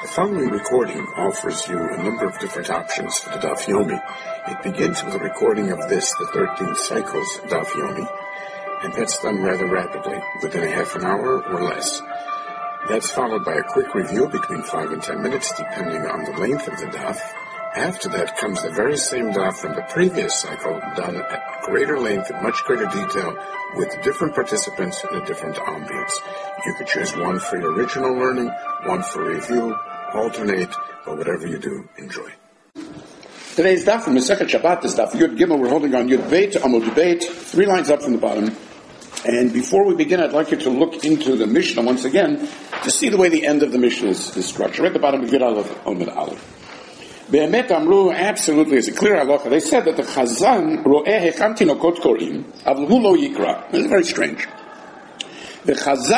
The following recording offers you a number of different options for the Daf Yomi. It begins with a recording of this, the 13 cycles Daf Yomi, and that's done rather rapidly, within a half an hour or less. That's followed by a quick review between 5 and 10 minutes, depending on the length of the Daf. After that comes the very same Daf from the previous cycle, done at greater length, in much greater detail, with different participants in a different ambience. You could choose one for your original learning, one for review, alternate, but whatever you do, enjoy. Today's daf from Masechet Shabbat is daf Yud Gimel. We're holding on Yud Beit, Amud Beit, 3 lines up from the bottom. And before we begin, I'd like you to look into the Mishnah once again to see the way the end of the Mishnah is structured. Right at the bottom of Yud Aleph, Amud Aleph. Be'emet amru, absolutely, it's a clear halacha. They said that the Chazan ro'eh hecham tinokot korim, avul hu lo yikra. This is very strange. The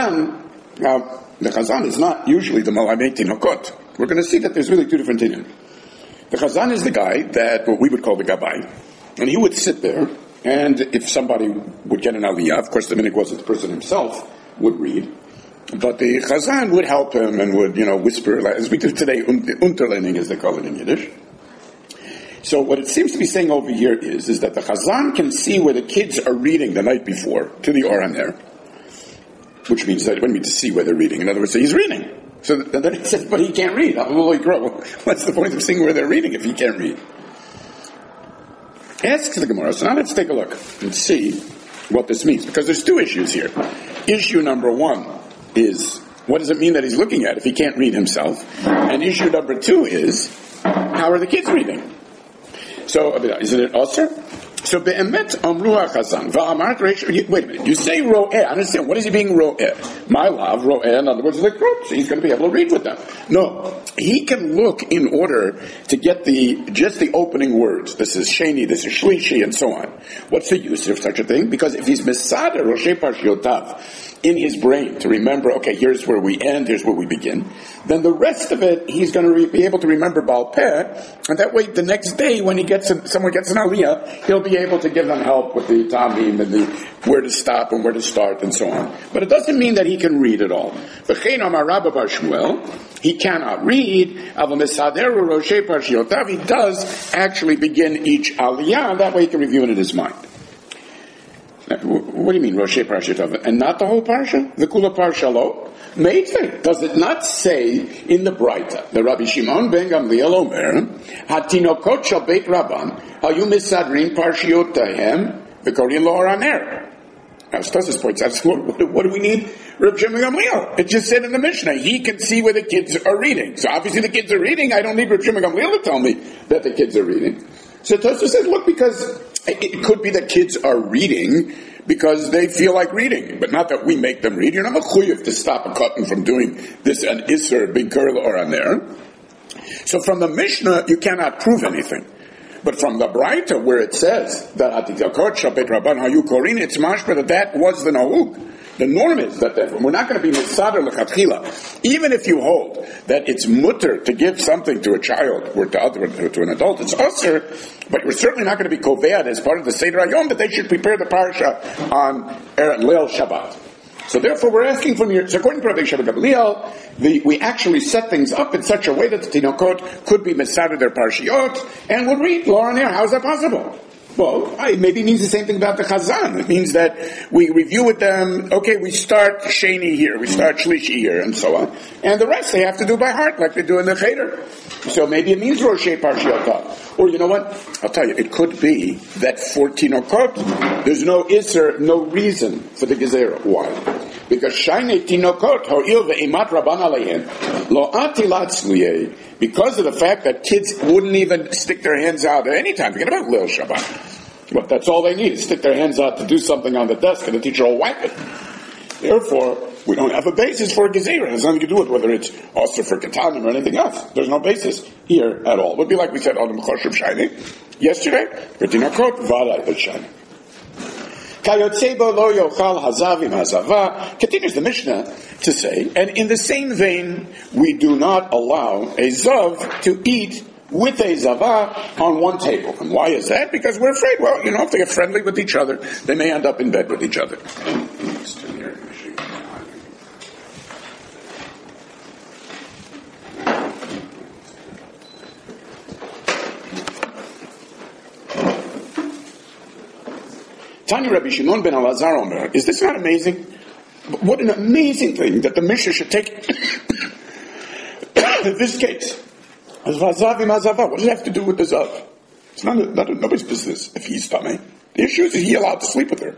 Chazan is not usually the Malamei Tinokot. We're going to see that there's really two different things. The Chazan is the guy that, what we would call the Gabbai, and he would sit there, and if somebody would get an aliyah, of course the minhag was that the person himself would read, but the Chazan would help him and would, whisper, as we do today, Unterlening as they call it in Yiddish. So what it seems to be saying over here is that the Chazan can see where the kids are reading the night before to the Or HaNer, which means that it wouldn't mean to see where they're reading. In other words, he's reading. So then it says, but he can't read. What's the point of seeing where they're reading if he can't read? Ask the Gemara. So now let's take a look and see what this means. Because there's two issues here. Issue number one is, what does it mean that he's looking at if he can't read himself? And issue number two is, how are the kids reading? So, isn't it usher? So, be'emet amru ha'chazan, va'amart reish, wait a minute, you say ro'eh, I understand, what is he being ro'eh? My love, ro'eh, in other words, the group, so he's going to be able to read with them. No, he can look in order to get just the opening words. This is sheni, this is shlishi, and so on. What's the use of such a thing? Because if he's mesader roshei parshiotav, in his brain to remember, okay, here's where we end, here's where we begin, then the rest of it, he's going to be able to remember Baal Peh, and that way the next day when someone gets an aliyah, he'll be able to give them help with the tamim and the where to stop and where to start and so on. But it doesn't mean that he can read at all. V'chein amar Rabba bar Shmuel, he cannot read, he does actually begin each aliyah, that way he can review it in his mind. What do you mean, Roshei Parashah? And not the whole Parsha? The Kula Parsha lo? Meitve. Does it not say in the Braita, the Rabbi Shimon ben Gamliel Omer, Hatinokot shel Beit Rabban, hayu misadrin parshiotahem, v'korin lo Or HaNer. Now, Stosis points out, what do we need? Rabbi Shimon ben Gamliel. It just said in the Mishnah, he can see where the kids are reading. So obviously the kids are reading, I don't need Rabbi Shimon ben Gamliel to tell me that the kids are reading. So Tosus says, look, because it could be that kids are reading because they feel like reading, but not that we make them read. You're not mechuyev to stop a katan from doing this an iser b'ker Or HaNer. So from the Mishnah, you cannot prove anything. But from the Braita, where it says that Hatikakot Shabbat Rabban Hayu Korin, it's mashma that was the nahug. The norm is that we're not going to be misader lechatchila. Even if you hold that it's mutter to give something to a child or to an adult, it's usher, but we're certainly not going to be kovead as part of the Seder Hayom that they should prepare the parsha on Leil Shabbat. So therefore we're asking from here, so according to Rabbi Shimon ben Gamliel, we actually set things up in such a way that the Tinokot could be misader their parshiot and would read Or HaNer. How is that possible? Well, maybe it means the same thing about the Chazan. It means that we review with them, okay, we start Sheni here, we start Shlishi here, and so on. And the rest they have to do by heart, like they do in the Cheder. So maybe it means Roshei Parshiyotah. Or you know what? I'll tell you, it could be that for Tinokot, there's no Isser, no reason for the Gezerah. Why? Because Shainei Tinokot, Ho'il ve'imat Rabban Aleihen, Lo atilat sliyeh, because of the fact that kids wouldn't even stick their hands out at any time. Forget about Leil Shabbat. But that's all they need, is stick their hands out to do something on the desk and the teacher will whack it. Therefore, we don't have a basis for a gezerah. It has nothing to do with whether it's also for katanim or anything else. There's no basis here at all. It would be like we said on the Mechoshev Shiny yesterday, for Tinakot, Vada Shiny. Continues the Mishnah to say, and in the same vein, we do not allow a zav to eat with a zava on one table. And why is that? Because we're afraid, if they get friendly with each other, they may end up in bed with each other. Tani Rabbi Shimon ben Elazar Omer. Is this not amazing? What an amazing thing that the Mishnah should take this case. What does it have to do with the Zav? It's not nobody's business if he's tummy. The issue is he allowed to sleep with her?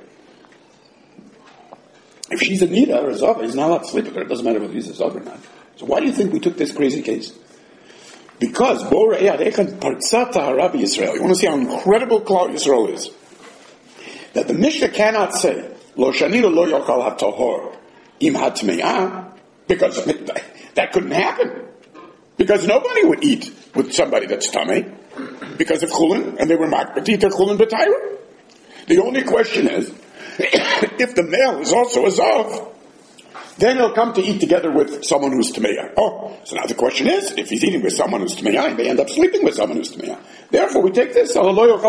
If she's a Nida or a Zav, he's not allowed to sleep with her. It doesn't matter whether he's a Zav or not. So why do you think we took this crazy case? Because you want to see how incredible Klal Yisrael is. That the Mishnah cannot say Lo Shanira Lo Yochal HaTohor Im HaTme'ah, because that couldn't happen. Because nobody would eat with somebody that's tamei because of chulin, and they were makbet to eat their chulin b'tayra. The only question is, if the male is also a zav, then he'll come to eat together with someone who's tameya. Oh, so now the question is, if he's eating with someone who's tameya, and they end up sleeping with someone who's tameya. Therefore, we take this.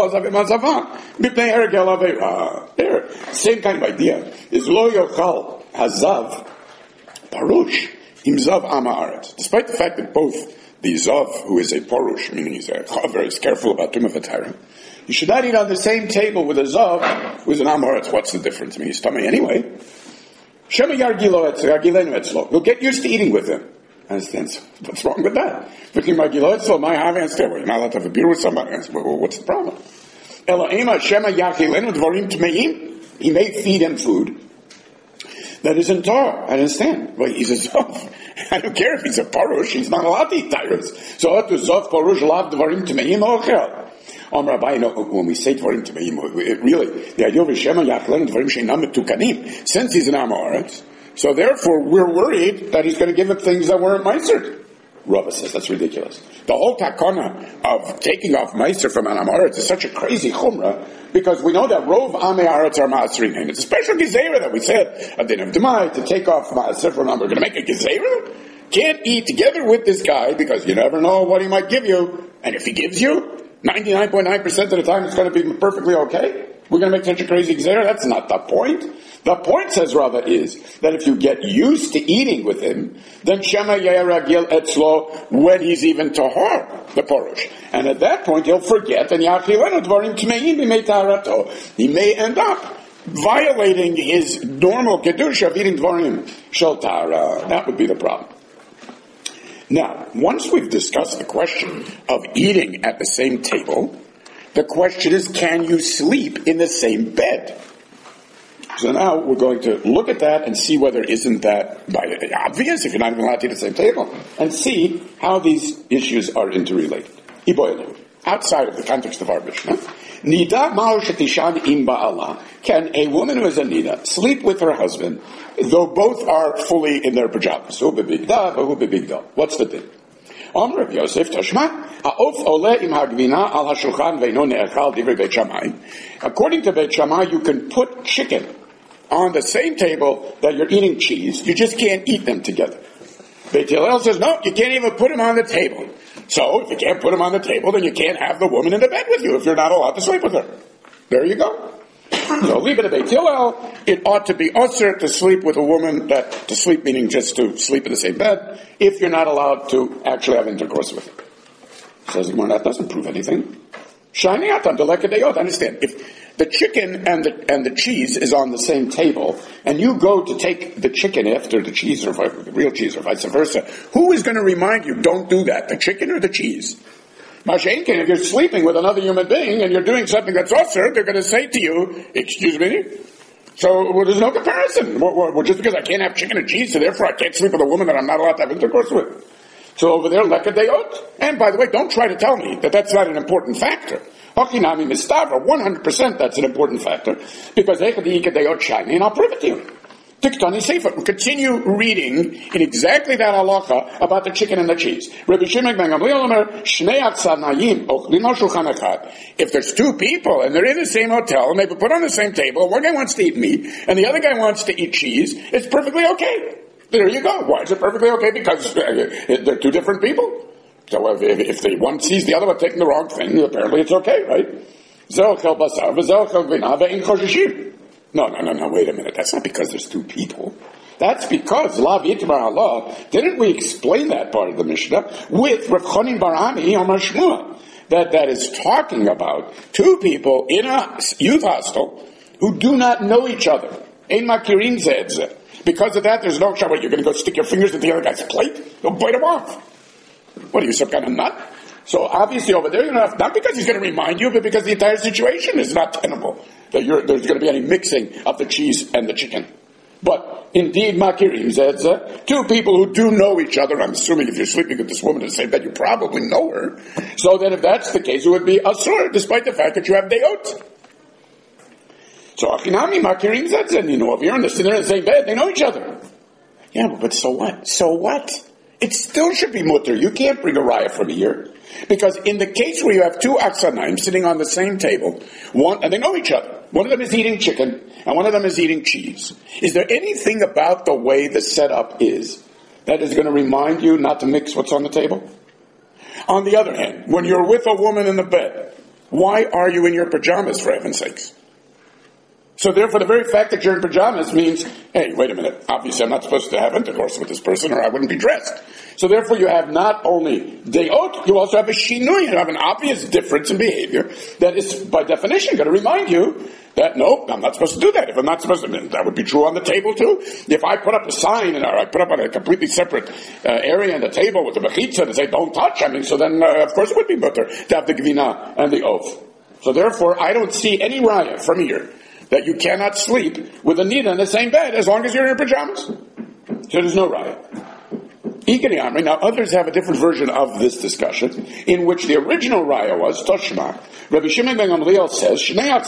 There, same kind of idea. Is lo yochal hazav parush im zav amaret. Despite the fact that both the zav, who is a parush, meaning he's a chaver, is careful about tumah v'tayra, you should not eat on the same table with a zav who is an amaret. What's the difference? I mean, he's tamei anyway. Shema yargilo yargilenu etzlo. We'll get used to eating with him. Understand? What's wrong with that? You're not allowed to have a beer with somebody. What's the problem? He may feed him food that isn't Torah. I understand. But he's a Zov. I don't care if he's a Parush. He's not allowed to eat tyrants. So what does Zov Parush lav dvarim tmeim ochel? When we say dvarim tmeim, really, the idea of Shema yachlen dvarim sheinam metukanim, since he's an Amoritz, so therefore we're worried that he's going to give up things that weren't meiser. Rava says that's ridiculous. The whole takana of taking off meiser from an Amoritz is such a crazy chumrah, because we know that rov amei aretz are ma'asrin. And it's a special gezerah that we said at the end of Demai to take off ma'aser from them. We're going to make a gezerah? Can't eat together with this guy because you never know what he might give you. And if he gives you, 99.9% of the time it's going to be perfectly okay. We're going to make such a crazy gezerah? That's not the point. The point, says Rava, is that if you get used to eating with him, then Shema Yayaragil Etzlo when he's even Tahor, the Porush. And at that point he'll forget, and he may end up violating his normal Kedusha of eating Dvarim Shel Tara. That would be the problem. Now, once we've discussed the question of eating at the same table, the question is, can you sleep in the same bed? So now we're going to look at that and see whether isn't that obvious if you're not even allowed to eat at the same table, and see how these issues are interrelated. Outside of the context of our Mishnah, Nida ma'u shetishan im ba'ala. Can a woman who is a Nida sleep with her husband, though both are fully in their pajamas? Hu bebigda, hu bebigda. What's the thing? Amr Rav Yosef Tashma, ha'of ole im ha'gvina al ha'shulchan ve'no ne'echal divrei Beit Shammai. According to Beit Shammai, you can put chicken on the same table that you're eating cheese. You just can't eat them together. Beit Hillel says, no, you can't even put them on the table. So, if you can't put them on the table, then you can't have the woman in the bed with you if you're not allowed to sleep with her. There you go. So, leave it at Beit Hillel. It ought to be usher to sleep with a woman, to sleep meaning just to sleep in the same bed, if you're not allowed to actually have intercourse with her. Says Gemara, that doesn't prove anything. Shiny atam delekadeyot. Understand, if the chicken and the cheese is on the same table, and you go to take the chicken after the cheese, or the real cheese, or vice versa, who is going to remind you, don't do that, the chicken or the cheese? Mashenkin, if you're sleeping with another human being, and you're doing something that's usher, they're going to say to you, excuse me? So, there's no comparison. Well, just because I can't have chicken and cheese, so therefore I can't sleep with a woman that I'm not allowed to have intercourse with. So over there, lekadeyot. And by the way, don't try to tell me that that's not an important factor. Hakinami mistavra, 100% that's an important factor, because ekadeyot shiny, and I'll prove it to you. Tiktani Sefer. Continue reading in exactly that halacha about the chicken and the cheese. Rabbi Shimon ben Gamliel Omer, Shnei Atzanayim ochlin al shulchan echad. If there's two people and they're in the same hotel and they put on the same table, one guy wants to eat meat and the other guy wants to eat cheese, it's perfectly okay. There you go. Why is it perfectly okay? Because they're two different people. So if the one sees the other one taking the wrong thing, apparently it's okay, right? No, wait a minute. That's not because there's two people. That's because Lav Yitmar Allah, didn't we explain that part of the Mishnah with Rav Chonin bar Ami Omar Shmuel? That is talking about two people in a youth hostel who do not know each other. Ein makirin ze et ze. Because of that, there's no shot. You're going to go stick your fingers in the other guy's plate? You'll bite him off. What are you, some kind of nut? So obviously over there, not because he's going to remind you, but because the entire situation is not tenable. That there's going to be any mixing of the cheese and the chicken. But indeed, makirim zedze, two people who do know each other. I'm assuming if you're sleeping with this woman in the same bed, you probably know her. So then if that's the case, it would be asur, despite the fact that you have deot. So achinami makirim zedze, and if you're in the same bed, they know each other. Yeah, but so what? So what? It still should be mutter. You can't bring a raya from here. Because in the case where you have two aksanaim sitting on the same table, and they know each other. One of them is eating chicken, and one of them is eating cheese. Is there anything about the way the setup is that is going to remind you not to mix what's on the table? On the other hand, when you're with a woman in the bed, why are you in your pajamas, for heaven's sakes? So therefore, the very fact that you're in pajamas means, hey, wait a minute, obviously I'm not supposed to have intercourse with this person or I wouldn't be dressed. So therefore you have not only deot, you also have a shinui, you have an obvious difference in behavior that is, by definition, going to remind you that, no, I'm not supposed to do that. If I'm not supposed to, that would be true on the table too. If I put up a sign, or I put up on a completely separate area on the table with the mechitza and say, don't touch, so then, of course it would be better to have the gvina and the oath. So therefore, I don't see any raya from here that you cannot sleep with a nida in the same bed as long as you're in your pajamas. So there's no raya. Now others have a different version of this discussion, in which the original raya was Toshma. Rabbi Shimon ben Gamliel says,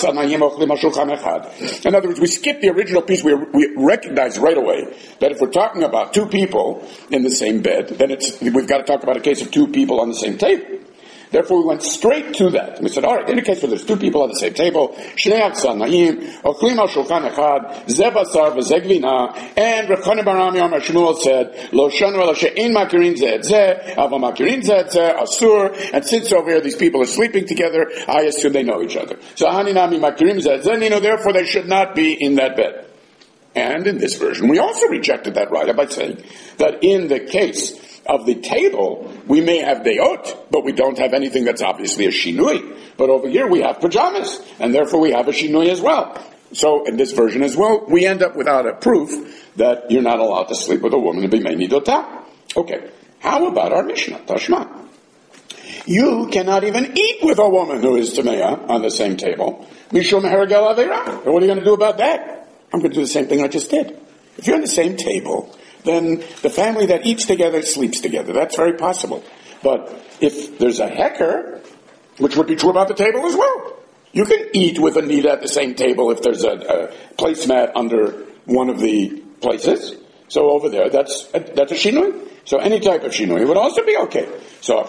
in other words, we skip the original piece. We recognize right away that if we're talking about two people in the same bed, then we've got to talk about a case of two people on the same table. Therefore, we went straight to that. And we said, all right, in a case where there's two people on the same table, Shnei Aksanaim, Ochlim al Shulchan Echad, Ze Basar v'Ze Gvina, and Rav Chanan bar Ami Amar Shmuel said, Lo Shanu ela she'ein makirin ze et ze, ava makirin ze et ze, asur, and since over here these people are sleeping together, I assume they know each other. So Haninami makirin ze et ze, therefore they should not be in that bed. And in this version, we also rejected that raya by saying that in the case of the table, we may have deot, but we don't have anything that's obviously a shinui. But over here we have pajamas, and therefore we have a shinui as well. So in this version as well, we end up without a proof that you're not allowed to sleep with a woman and be me'nidotah. Okay, how about our Mishnah, Tashma? You cannot even eat with a woman who is tameah on the same table. Mishum hergel aveira. What are you going to do about that? I'm going to do the same thing I just did. If you're on the same table, then the family that eats together sleeps together. That's very possible. But if there's a hecker, which would be true about the table as well, you can eat with a nida at the same table if there's a placemat under one of the places. So over there, that's a shinui. So any type of shinui would also be okay. So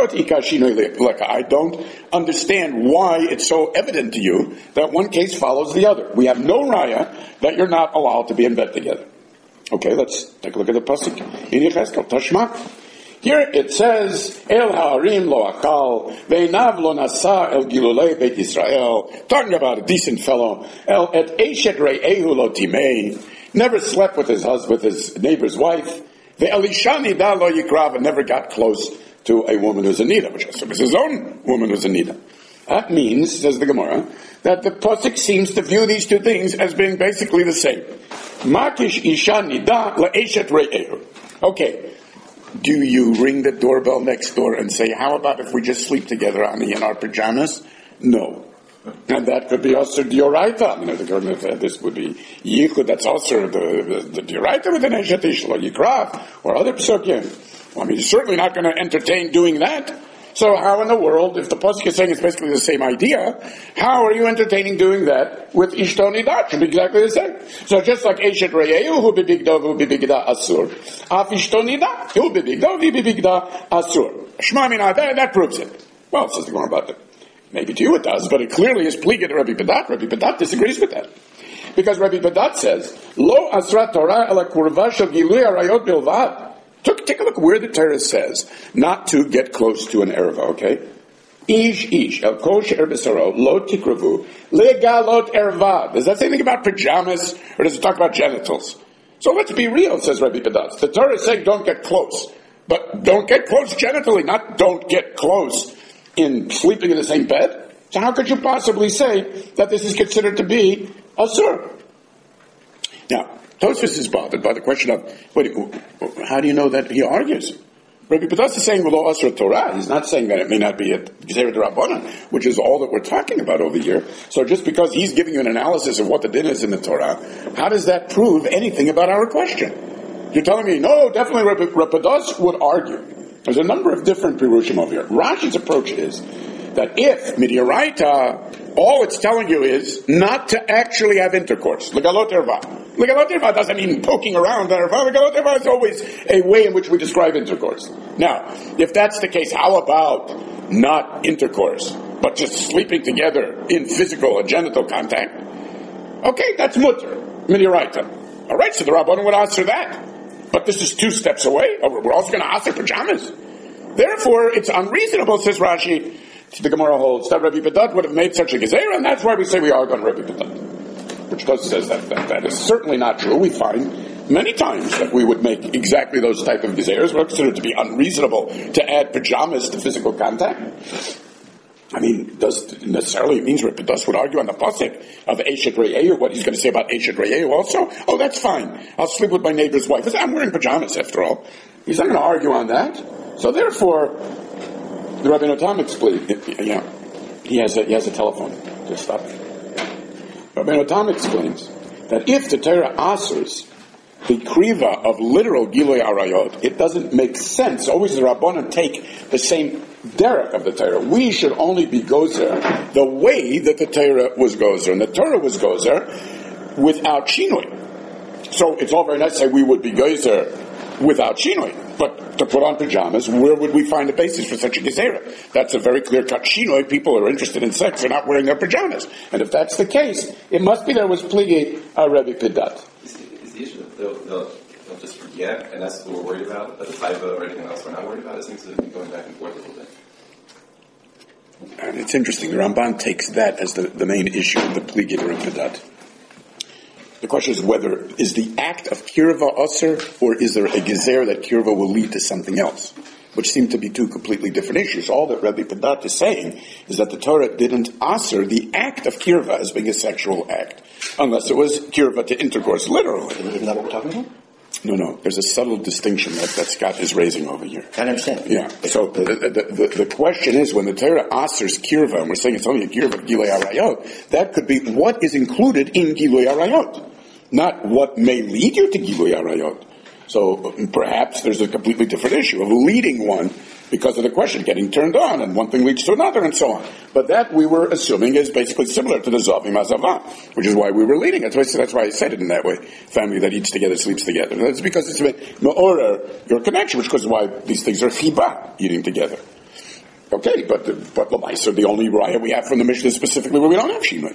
I don't understand why it's so evident to you that one case follows the other. We have no raya that you're not allowed to be in bed together. Okay, let's take a look at the pasuk in Yechezkel. Tashma. Here it says, El ha'arim lo akal, ve'inav lo nasa el gilulei Beit Yisrael. Talking about a decent fellow. El et eshet re'ehu lo timei. Never slept with his neighbor's wife. Ve'elishani da lo yikrav, and never got close to a woman who's a nida, which was his own woman who's a nida. That means, says the Gemara, that the pasuk seems to view these two things as being basically the same. Makish isha nida la'eshet re'ehu. Okay, do you ring the doorbell next door and say, how about if we just sleep together in our pajamas? No. And that could be also dioraita. This would be yichud. That's also the dioraita with an eshet ish lo yikrav or other psukim. Well, you're certainly not going to entertain doing that. So how in the world, if the pasuk is saying it's basically the same idea, how are you entertaining doing that with ishto nidah? It should be exactly the same. So just like eshet re'ehu, hu bibigda, hu bibigda asur. Af ishto nidah, hu bibigda, hu bibigda asur. Shema mina, that proves it. Well, it says the Gemara about it. Maybe to you it does, but it clearly is pliga to Rabbi Badat. Rabbi Badat disagrees with that. Because Rabbi Badat says, Lo asra Torah ela kurva shel gilui arayot bilvad. Take a look where the Torah says not to get close to an erva, okay? Ish, el kol she'er b'saro, lo tikravu, legalot erva. Does that say anything about pajamas, or does it talk about genitals? So let's be real, says Rabbi Badat. The Torah is saying don't get close. But don't get close genitally, not don't get close in sleeping in the same bed. So how could you possibly say that this is considered to be asur. Now, Tosfos is bothered by the question of, how do you know that he argues? Rabbi Padas is saying V'lo asur Torah. He's not saying that it may not be a Gezerah D'Rabbanan, which is all that we're talking about over here. So just because he's giving you an analysis of what the din is in the Torah, how does that prove anything about our question? You're telling me, no, definitely Rabbi Padas would argue. There's a number of different pirushim over here. Rashi's approach is that if Midiaraita, all it's telling you is not to actually have intercourse. Legalot erva. Legalot erva doesn't mean poking around erva. Legalot erva is always a way in which we describe intercourse. Now, if that's the case, how about not intercourse, but just sleeping together in physical and genital contact? Okay, that's mutter. Midiaraita. All right, so the Rabbanan would answer that. But this is 2 steps away. We're also going to ask their pajamas. Therefore, it's unreasonable, says Rashi. The Gemara holds that Rabbi Padat would have made such a gezerah, and that's why we say we argue on Rabbi Padat. Which does says that is certainly not true. We find many times that we would make exactly those type of gezerahs. We're considered to be unreasonable to add pajamas to physical contact. I mean, does necessarily it means Rabbi Padat would argue on the pasuk of Eshet Re'eu, what he's going to say about Eshet Re'eu also? Oh, that's fine. I'll sleep with my neighbor's wife. I'm wearing pajamas after all. He's not going to argue on that. So therefore, the Rabbi Notam explains, he has a telephone. Just stop. Rabbi Notam explains that if the Torah asers the kriva of literal Gilui Arayot, it doesn't make sense. Always the Rabbanan take the same derech of the Torah. We should only be gozer the way that the Torah was gozer. And the Torah was gozer without shinui. So it's all very nice to say we would be gozer without shinui. But to put on pajamas, where would we find the basis for such a gezerah? That's a very clear-cut shinoi. People who are interested in sex are not wearing their pajamas. And if that's the case, it must be there was pligi Rabbi Padat. Is the issue that they'll just forget, and that's what we're worried about, but the taiva or anything else we're not worried about? It seems to be going back and forth a little bit. And it's interesting. The Ramban takes that as the main issue of the pligi Rabbi Padat. The question is whether is the act of kirva aser, or is there a gezer that kirva will lead to something else, which seem to be 2 completely different issues. All that Rabbi Padat is saying is that the Torah didn't aser the act of kirva as being a sexual act, unless it was kirva to intercourse literally. Isn't that what we're talking about? No. There's a subtle distinction that Scott is raising over here. I understand. Yeah. So the question is, when the Torah asers kirva, and we're saying it's only a kirva of Gilui Arayot, that could be what is included in Gilui Arayot, not what may lead you to Gilui Arayot. So perhaps there's a completely different issue of leading one because of the question getting turned on, and one thing leads to another, and so on. But that we were assuming is basically similar to the Zavim Azavah, which is why we were leading it. That's why I said it in that way. Family that eats together, sleeps together. That's because it's Ma'orer, your connection, which is why these things are Chiba, eating together. Okay, but the mice are the only raya we have from the Mishnah specifically where we don't have Shimon.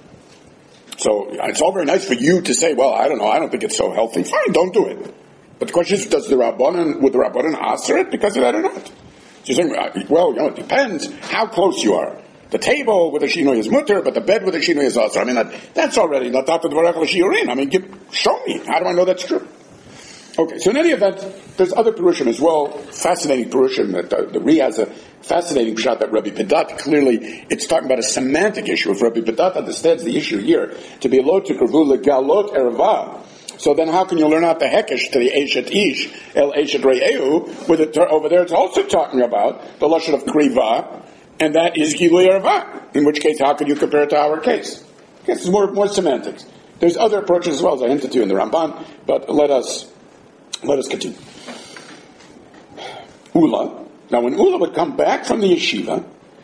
So it's all very nice for you to say, well, I don't think it's so healthy. Fine, don't do it. But the question is, would the Rabbanan aser it because of that or not? So you're saying, well, it depends how close you are. The table with a shinoi is mutter, but the bed with a shinoi is aser. I mean, that's already not the Dvarach l'Shiurin. I mean, show me. How do I know that's true? Okay, so in any event, there's other Purushim as well. Fascinating Purushim. The Ri has a fascinating shot that Rabbi Padat clearly, it's talking about a semantic issue. If Rabbi Padat understands the issue here to be lo tikravu legalot erva, so then how can you learn out the hekesh to the Eshet Ish, El Eshet Re'eu, with over there it's also talking about the lashon of kriva, and that is Gilui Erva. In which case, how can you compare it to our case? Yes, it's more semantics. There's other approaches as well, as I hinted to in the Ramban, but let us continue. Ula. Now, when Ula would come back from the yeshiva,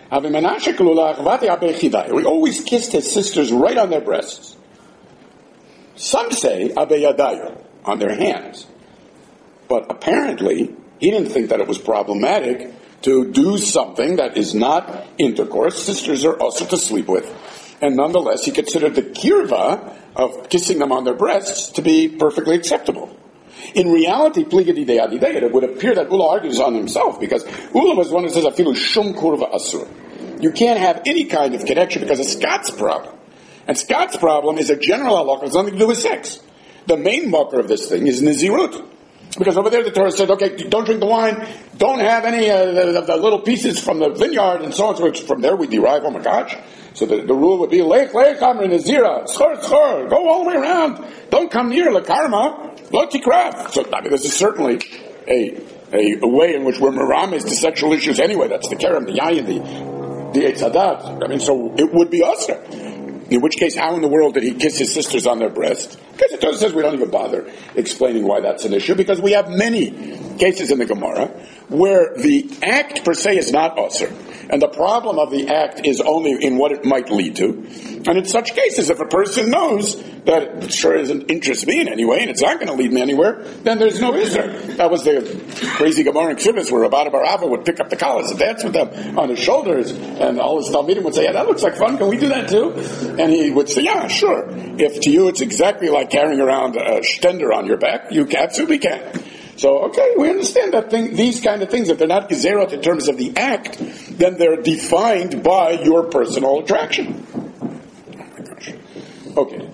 he always kissed his sisters right on their breasts. Some say abeyadayo, on their hands. But apparently, he didn't think that it was problematic to do something that is not intercourse. Sisters are also to sleep with. And nonetheless, he considered the kirva of kissing them on their breasts to be perfectly acceptable. In reality, pligadi de'adidei, it would appear that Ula argues on himself, because Ula was one who says, afilu shum kurva asur. You can't have any kind of connection because of Scott's problem. And Scott's problem is a general halakha, it has nothing to do with sex. The main marker of this thing is Nazirut. Because over there the Torah said, okay, don't drink the wine, don't have any of the little pieces from the vineyard and so on. So from there we derive, oh my gosh. So the rule would be, Lech Amr Nazira, Schor, go all the way around. Don't come near the karma, lo tikrav. So this is certainly a way in which we're merames to sexual issues anyway. That's the kerem, the yayin, the etzadat. So it would be usher. In which case, how in the world did he kiss his sisters on their breast? Because it says we don't even bother explaining why that's an issue, because we have many cases in the Gemara where the act per se is not usher, and the problem of the act is only in what it might lead to. And in such cases, if a person knows that it sure doesn't interest me in any way, and it's not going to lead me anywhere, then there's no isser. That was the crazy Gemara in Ksubis where Rabbi Barava would pick up the collars and dance with them on his shoulders, and all his Talmidim would say, yeah, that looks like fun, can we do that too? And he would say, yeah, sure. If to you it's exactly like carrying around a stender on your back, you absolutely can. So, okay, we understand that these kind of things, if they're not gezerot in terms of the act, then they're defined by your personal attraction. Oh my gosh. Okay.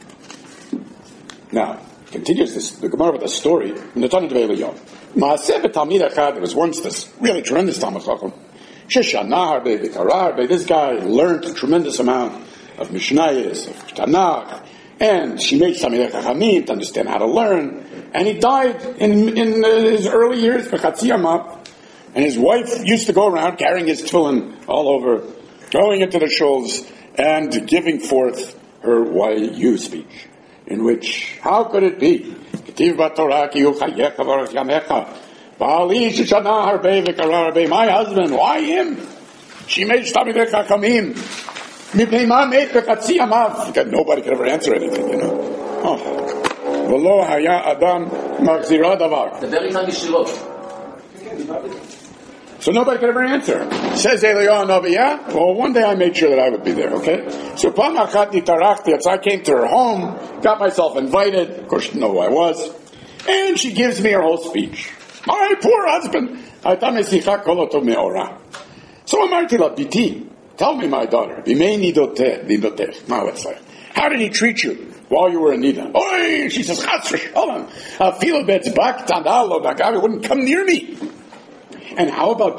Now, continues the Gemara with a story in the Tanit Ve'Eliyon. Maaseh b'Talmid Echad, there was once this really tremendous Talmid Chacham. Sheshanah harbe v'Torah harbe. This guy learned a tremendous amount of Mishnayos, of Tanakh, and she made Talmidei Chachamim to understand how to learn. And he died in his early years, and his wife used to go around carrying his tefillin all over, going into the shuls and giving forth her YU speech, in which, how could it be? My husband, why him? She made Talmidei Chachamim. Nobody could ever answer anything, you know. Oh. So nobody could ever answer. Says Eliyahu Navi, yeah? Well, one day I made sure that I would be there, okay? So I came to her home, got myself invited, of course she didn't know who I was, and she gives me her whole speech. My poor husband. So Amarti la biti, tell me, my daughter, how did he treat you while you were in Nida? Oh, she says, he wouldn't come near me. And how about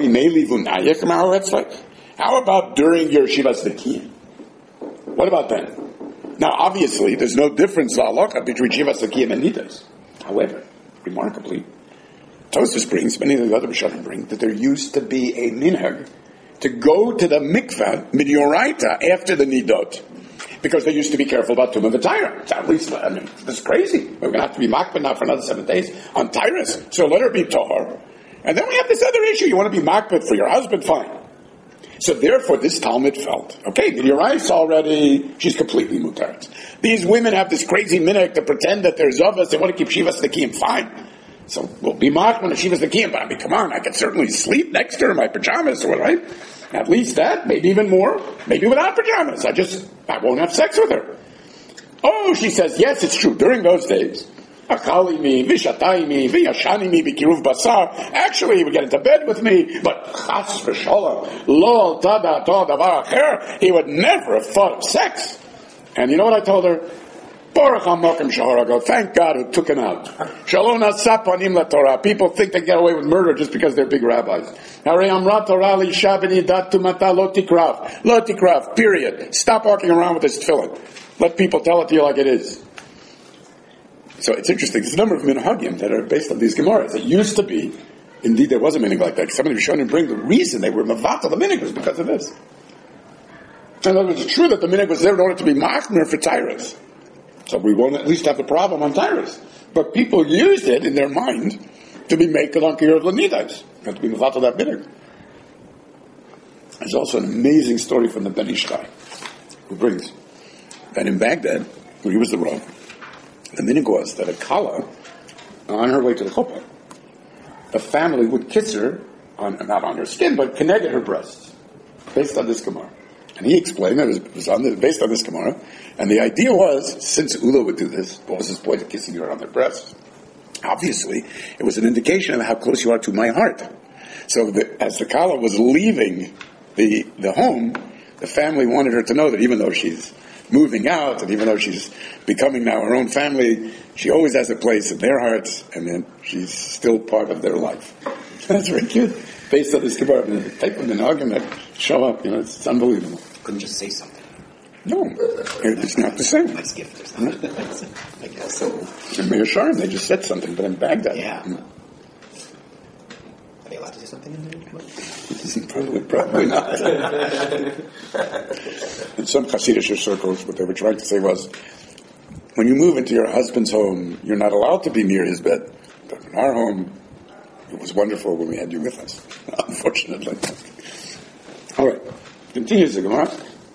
how about during your Shivas Zakiyah? What about then? Now, obviously, there's no difference between Shivas Zakiyah and Nidas. However, remarkably, Tosfos brings, many of the other Rishonim bring, that there used to be a minhag to go to the mikveh midioraita after the nidot, because they used to be careful about Tumah V'Taira. At least, this is crazy. We're going to have to be makbid now for another 7 days on Tyrus, so let her be tahor. And then we have this other issue. You want to be makbid for your husband, fine. So therefore, this Talmud felt, okay, midioraita already, she's completely mutarat. These women have this crazy minhag to pretend that they're zovas, they want to keep Shivas Nekiyim, fine. So we'll be makbid when Shivas Nekiyim, but I mean, come on, I can certainly sleep next to her in my pajamas, right? At least that, maybe even more, maybe without pajamas. I won't have sex with her. Oh, she says, yes, it's true. During those days, actually, he would get into bed with me, but he would never have thought of sex. And you know what I told her? Thank God who took him out. People think they get away with murder just because they're big rabbis. Period. Stop walking around with this tefillin. Let people tell it to you like it is. So it's interesting. There's a number of minhagim that are based on these Gemaras. It used to be, indeed there was a minhag like that. Some of the Rishonim bring the reason they were mavata the minhag was because of this. In other words, it's true that the minhag was there in order to be machmer for Tyrus. So we won't at least have a problem on Tyrus. But people used it in their mind to be making on Kirov Lanidas, and to be mavata that minhag. There's also an amazing story from the Ben Ish Chai, who brings that in Baghdad, when he was the Rav, the minhag was that a Kala, on her way to the chuppah, the family would kiss her, not on her skin, but connect her breasts, based on this Gemara. And he explained that it was based on this Gemara, and the idea was, since Ula would do this, what was his point of kissing her on the breasts? Obviously, it was an indication of how close you are to my heart. So as the Kala was leaving the home, the family wanted her to know that even though she's moving out, and even though she's becoming now her own family, she always has a place in their hearts, and then she's still part of their life. That's very cute. Based on this Gemara, the type of minhagim that show up, it's unbelievable. Couldn't just say something. No, it's not the same. Nice gift or something. I guess. In Meir Sharim, they just said something, but in Baghdad. Yeah. Are they allowed to say something in there? Probably not. In some Hasidic circles, what they were trying to say was, when you move into your husband's home, you're not allowed to be near his bed. But in our home, it was wonderful when we had you with us. Unfortunately. All right. Continues the Gemara.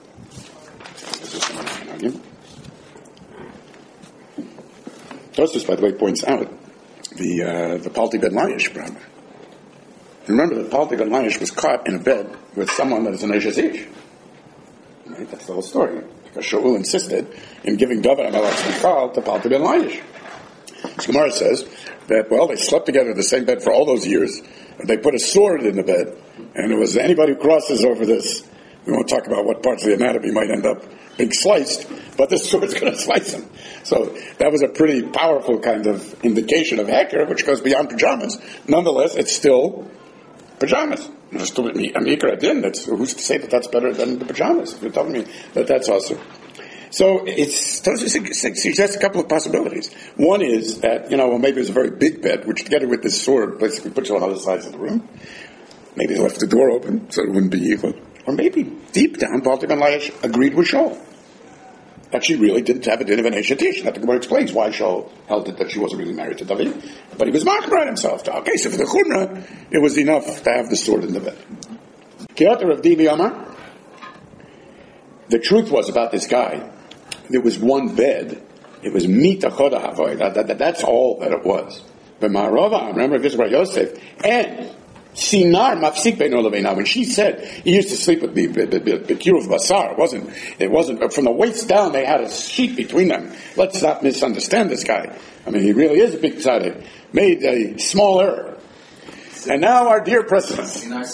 Tosfos, by the way, points out the Palti Ben Laish problem. Remember that Palti Ben Laish was caught in a bed with someone that is an Eish Ish. Right? That's the whole story. Because Shaul insisted in giving David HaMelech's Michal to Palti Ben Laish. So Gemara says that, they slept together in the same bed for all those years, and they put a sword in the bed, and it was anybody who crosses over this, we won't talk about what parts of the anatomy might end up being sliced, but this sword's going to slice him. So that was a pretty powerful kind of indication of Heker, which goes beyond pajamas. Nonetheless, it's still pajamas. It's still a Mikra Din. Who's to say that that's better than the pajamas? You're telling me that that's awesome. So it suggests a couple of possibilities. One is that, maybe it was a very big bed, which together with this sword basically puts you on other sides of the room. Maybe they left the door open so it wouldn't be equal. Or maybe deep down, Palti Ben Laish agreed with Shaul that she really didn't have a din of an Eish Ish. That the Gemara explains why Shaul held it that she wasn't really married to David. But he was machmer himself. Okay, so for the Chumrah, it was enough to have the sword in the bed. Kiyat Rav Dimi Amar. The truth was about this guy, there was one bed. It was mita choda havoy. That's all that it was. But Ma'arova, remember this was Yosef, and Sinar mafsik beino lebeina. When she said he used to sleep with the kiruv basar, it wasn't from the waist down. They had a sheet between them. Let's not misunderstand this guy. I mean, he really is a big tzaddik. Made a small error. And now our dear president.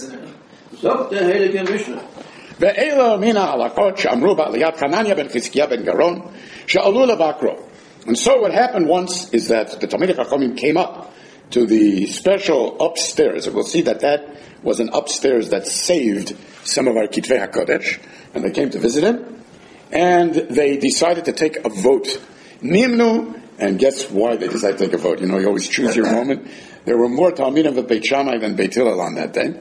Ve'elo mina halachot she'amru ba'aliyat Hanania ben Chizkiah ben Garon she'alu levakro. And so what happened once is that the Talmidei Chachamim came up to the special upstairs, and we'll see that was an upstairs that saved some of our Kitvei HaKodesh, and they came to visit him, and they decided to take a vote. Nimnu, and guess why they decided to take a vote? You always choose your moment. There were more Talmidim of Beit Shammai than Beit Hillel on that day.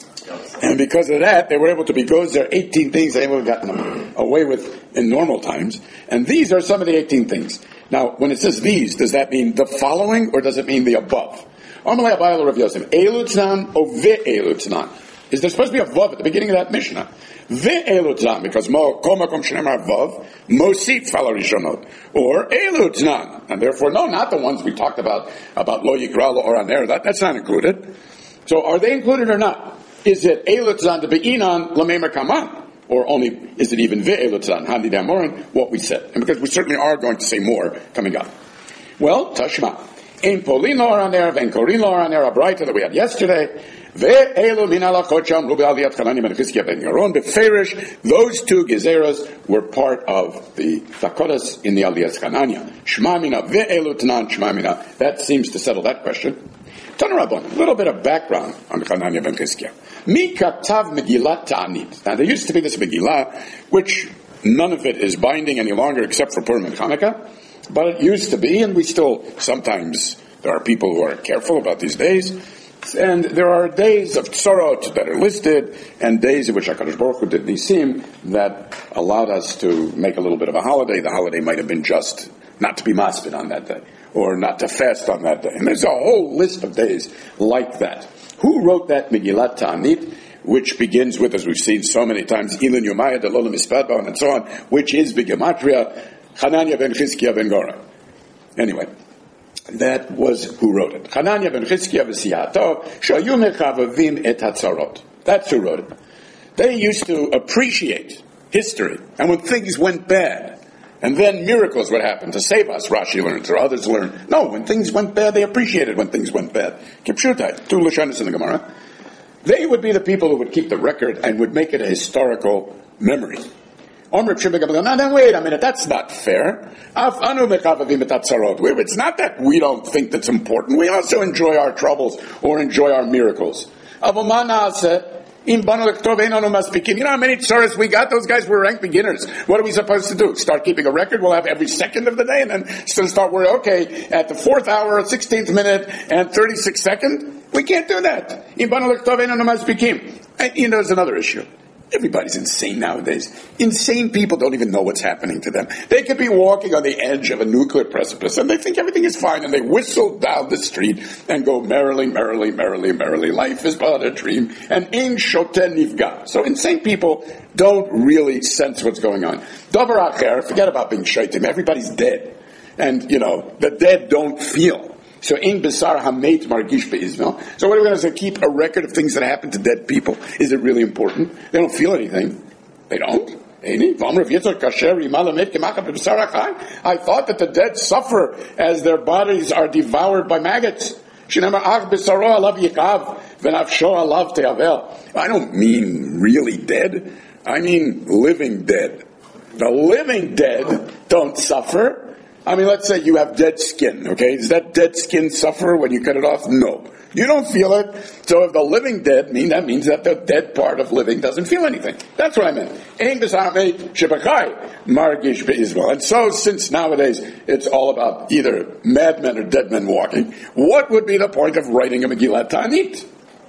And because of that, they were able to be gozer 18 things they would have gotten away with in normal times. And these are some of the 18 things. Now, when it says these, does that mean the following, or does it mean the above? Amalei Abayel Rav Yosef, Elutznan or Ve'elutznan? Is there supposed to be a vav at the beginning of that Mishnah? Ve'elutznan, because kol makom shenemar vav, mosif al harishonot, or elutznan, and therefore, no, not the ones we talked about lo yikra lo oraner, that's not included. So, are they included or not? Is it elutznan to be'inan lamemer kaman? Or only, is it even ve'elutzan, handi damorin, what we said? And because we certainly are going to say more coming up. Well, Tashma. Ein polin lo araner, ve'en korin lo araner, a brighter that we had yesterday. Ve'elu min halachot she'amru b'aliyat Hanania ben Chizkiah ben Garon, beferish, those two gezeros were part of the Takotas in the Aliyat Hanania. Shema mina ve'elu tanan shema mina. That seems to settle that question. Tanarabon, a little bit of background on Hanania ben Chizkiah. Mi katav Megillat Ta'anit. Now, there used to be this Megillah, which none of it is binding any longer except for Purim and Hanukkah, but it used to be, and we still, sometimes, there are people who are careful about these days, and there are days of Tzorot that are listed, and days in which HaKadosh Baruch Hu did Nisim that allowed us to make a little bit of a holiday. The holiday might have been just not to be maspid on that day, or not to fast on that day. And there's a whole list of days like that. Who wrote that Megillat Ta'anit, which begins with, as we've seen so many times, Ilin Yomaya Delolim Ispadban, and so on, which is B'Gematria, Hanania ben Chizkiah ben Gora. Anyway, that was who wrote it. Hanania ben Chizkiah v'siyato, Shayu mechavavim et hatzarot. That's who wrote it. They used to appreciate history, and when things went bad, and then miracles would happen to save us, Rashi learns, or others learn. No, when things went bad, they appreciated when things went bad. Kipshutai, two Lashonos in the Gemara. They would be the people who would keep the record and would make it a historical memory. Now then, wait a minute, that's not fair. It's not that we don't think that's important. We also enjoy our troubles or enjoy our miracles. You know how many tzaras we got? Those guys were ranked beginners. What are we supposed to do? Start keeping a record? We'll have every second of the day and then still start worrying, okay, at the 4th hour, 16th minute, and 36th second? We can't do that. And, there's another issue. Everybody's insane nowadays. Insane people don't even know what's happening to them. They could be walking on the edge of a nuclear precipice and they think everything is fine and they whistle down the street and go merrily, merrily, merrily, merrily. Life is but a dream. And ein shoten nifga. So insane people don't really sense what's going on. Davar acher, forget about being shaitim. Everybody's dead. And, the dead don't feel. So in Besar Hamet Margish Be'izmel. So what are we going to say? Keep a record of things that happen to dead people? Is it really important? They don't feel anything. They don't. I thought that the dead suffer as their bodies are devoured by maggots. I don't mean really dead. I mean living dead. The living dead don't suffer. Let's say you have dead skin, okay? Does that dead skin suffer when you cut it off? No. You don't feel it. So if the living dead that means that the dead part of living doesn't feel anything. That's what I meant. And so since nowadays it's all about either madmen or dead men walking, what would be the point of writing a Megillat Ta'anit?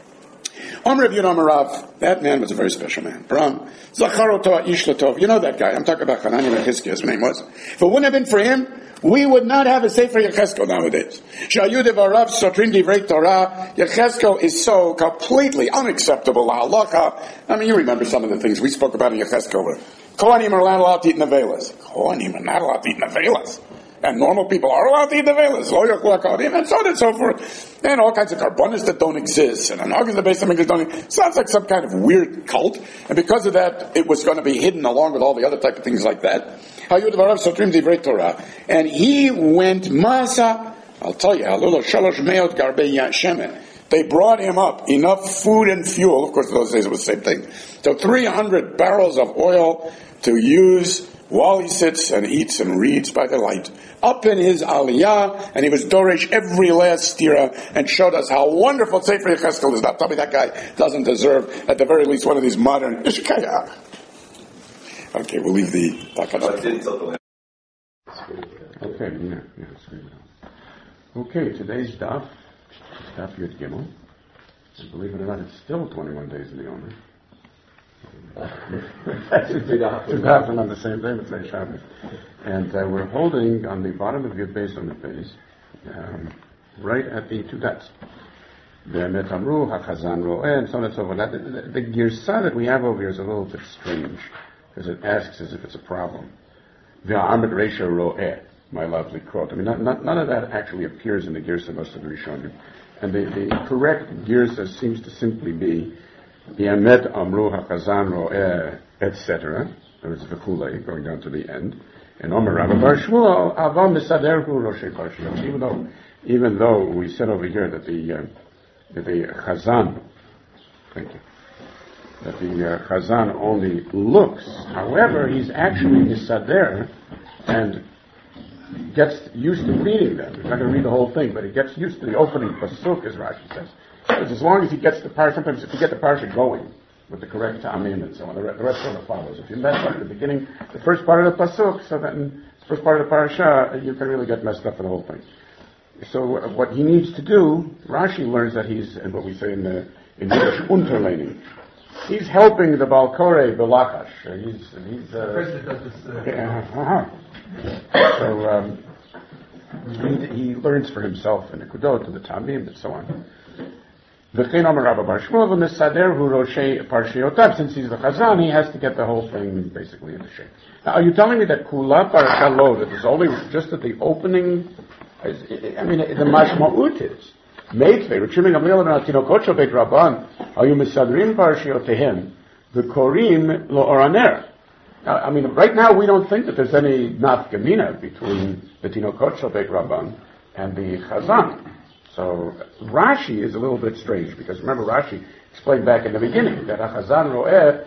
That man was a very special man. Bram. You know that guy. I'm talking about Hananiah ben Chizkiah, his name was. If it wouldn't have been for him, we would not have a Sefer Yechezkel nowadays. Yechezkel is so completely unacceptable. You remember some of the things we spoke about in Yechezkel. Kohanim are not allowed to eat nevelas. Kohanim are not allowed to eat nevelas. And normal people are allowed to eat nevelas, and so on and so forth. And all kinds of carbonas that don't exist, and anagas that based on don't exist. Sounds like some kind of weird cult. And because of that, it was going to be hidden along with all the other type of things like that. And he went masa, I'll tell you, they brought him up enough food and fuel. Of course, in those days it was the same thing. So 300 barrels of oil to use while he sits and eats and reads by the light. Up in his aliyah, and he was dorish every last stira, and showed us how wonderful Sefer Yechezkel is. Now tell me that guy doesn't deserve, at the very least, one of these modern Ishkaya. Okay, we'll leave the takanot. Okay, today's daf Yud Gimel. And believe it or not, it's still 21 days in the Omer. It happened on the same day, Mitzvah Shabbos. And we're holding on the bottom of your base on the base, right at the two dots. Ve'emet amru, hachazan ro'eh, and so on and so forth. The girsa that we have over here is a little bit strange, because it asks as if it's a problem. Ve'amet reisha ro'eh, my lovely quote. None of that actually appears in the girsa most of the Rishonim. And the correct girsa seems to simply be Yemet amru hachazan ro'eh, etc. There was v'chulei, going down to the end. And Omer Rabba Bar Shmuel, avam misaderhu roshei parshiyot. Even though we said over here that the chazan, thank you, that the chazan only looks. However, he's actually misader and gets used to reading them. He's not going to read the whole thing, but he gets used to the opening pasuk, as Rashi says. Because as long as he gets the parsha, sometimes if you get the parsha going with the correct ta'amim and so on, the rest sort of follows. If you mess up at the beginning, the first part of the pasuk, so then the first part of the parsha, you can really get messed up for the whole thing. So what he needs to do, Rashi learns that he's, and what we say in Yiddish, unterleining. He's helping the Balkore Belakash. He's the president of this. So he learns for himself in the Kudot and the Tamim and so on. Since he's the Chazan, he has to get the whole thing basically into shape. Now, are you telling me that Kula Parasha Lo, that is only just at the opening? The mashma'ut is Meitvei, Rishimim Gamliel and Atinokot Shel Beit Rabban, are you misadrin parashiot tehim, the Korim Lo Oraner? Now, right now we don't think that there's any nafkamina between the Tinokot Shel Beit Rabban and the Chazan. So Rashi is a little bit strange, because remember Rashi explained back in the beginning that a Chazan Ro'eh,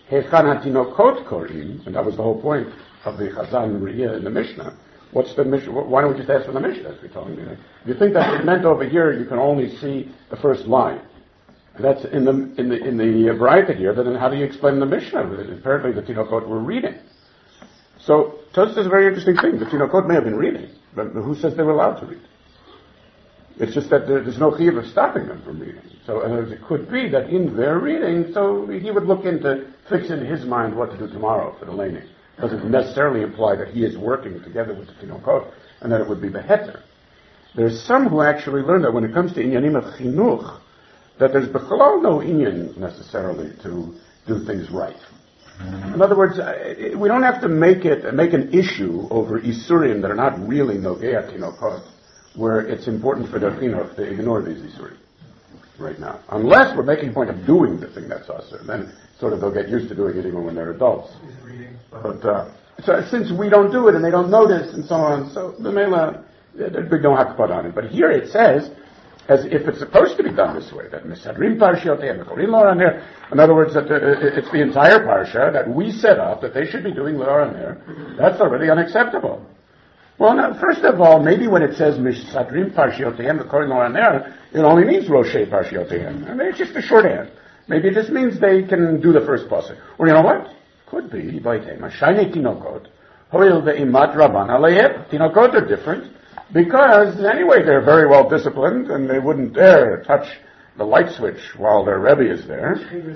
Hechan hatinokot korim, and that was the whole point of the Chazan Riyah in the Mishnah. What's the Mishnah? Why don't we just ask for the Mishnah, as we told me? If you think that it meant over here, you can only see the first line. And that's in the Braita here. Then how do you explain the Mishnah? Apparently the Tinokot were reading. So Tosfos is a very interesting thing. The Tinokot may have been reading, but who says they were allowed to read? It's just that there's no chiyuv of stopping them from reading. So it could be that in their reading, so he would look into fix in his mind what to do tomorrow for the laning. Doesn't necessarily imply that he is working together with the Tinokot and that it would be beheter. There's some who actually learn that when it comes to inyanim of chinuch, that there's bechalal no inyan necessarily to do things right. In other words, we don't have to make an issue over isurim that are not really nogea tinokot, where it's important for the chinuch to ignore these isurim right now. Unless we're making a point of doing the thing that's usur, then sort of they'll get used to doing it even when they're adults. But so since we don't do it and they don't notice and so on, so the mela we don't have to put on it. But here it says, as if it's supposed to be done this way, that misadrim parshiotei and korin lo raner. In other words, that it's the entire parsha that we set up that they should be doing lo raner. That's already unacceptable. Well, now, first of all, maybe when it says misadrim parshiotei and korin lo raner, it only means roshei parshiotei. I mean, it's just a shorthand. Maybe it just means they can do the first pasuk. Or you know what? Could be mashayne tinokot hoil ve'imat rabban aleihem. Tinokot are different. Because anyway, they're very well disciplined, and they wouldn't dare touch the light switch while their Rebbe is there.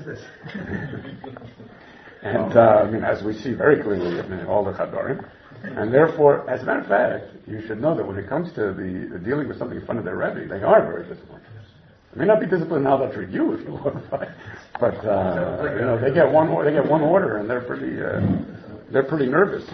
And I mean, as we see very clearly in all the Chadorim, and therefore, as a matter of fact, you should know that when it comes to the dealing with something in front of their Rebbe, they are very disciplined. They may not be disciplined in how they treat you, if you want, but you know, they get one order, and they're pretty nervous.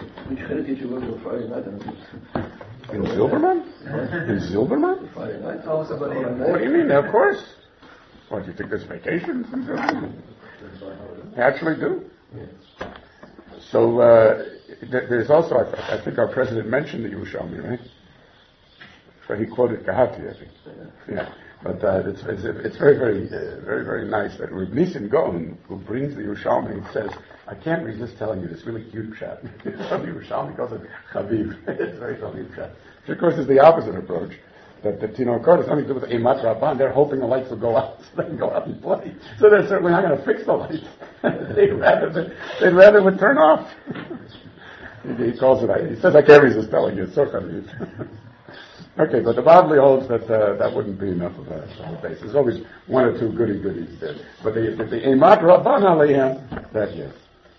In Zilberman? In Zilberman? What do you mean? Of course. What, do you think there's vacations in Zilberman? They actually do. So, there's also, I think our president mentioned the Yerushalmi, right? So he quoted Kahati, I think. Yeah. But it's very, very, very, very nice that Reb Nissen Gaon, who brings the Yerushalmi, says, I can't resist telling you this really cute chat. The Yerushalmi calls it Chaviv. It's very Chaviv chat. Which, of course, is the opposite approach. That the Tinokot has nothing to do with Eimat Rabban. They're hoping the lights will go out so they can go out and play. So they're certainly not going to fix the lights. they'd rather would turn off. he calls it, he says, I can't resist telling you. It's so Chaviv. Okay, but the Bavli holds that that wouldn't be enough of a base. There's always one or two goodies there. But the Eimat Rabban Aleihem, that yes.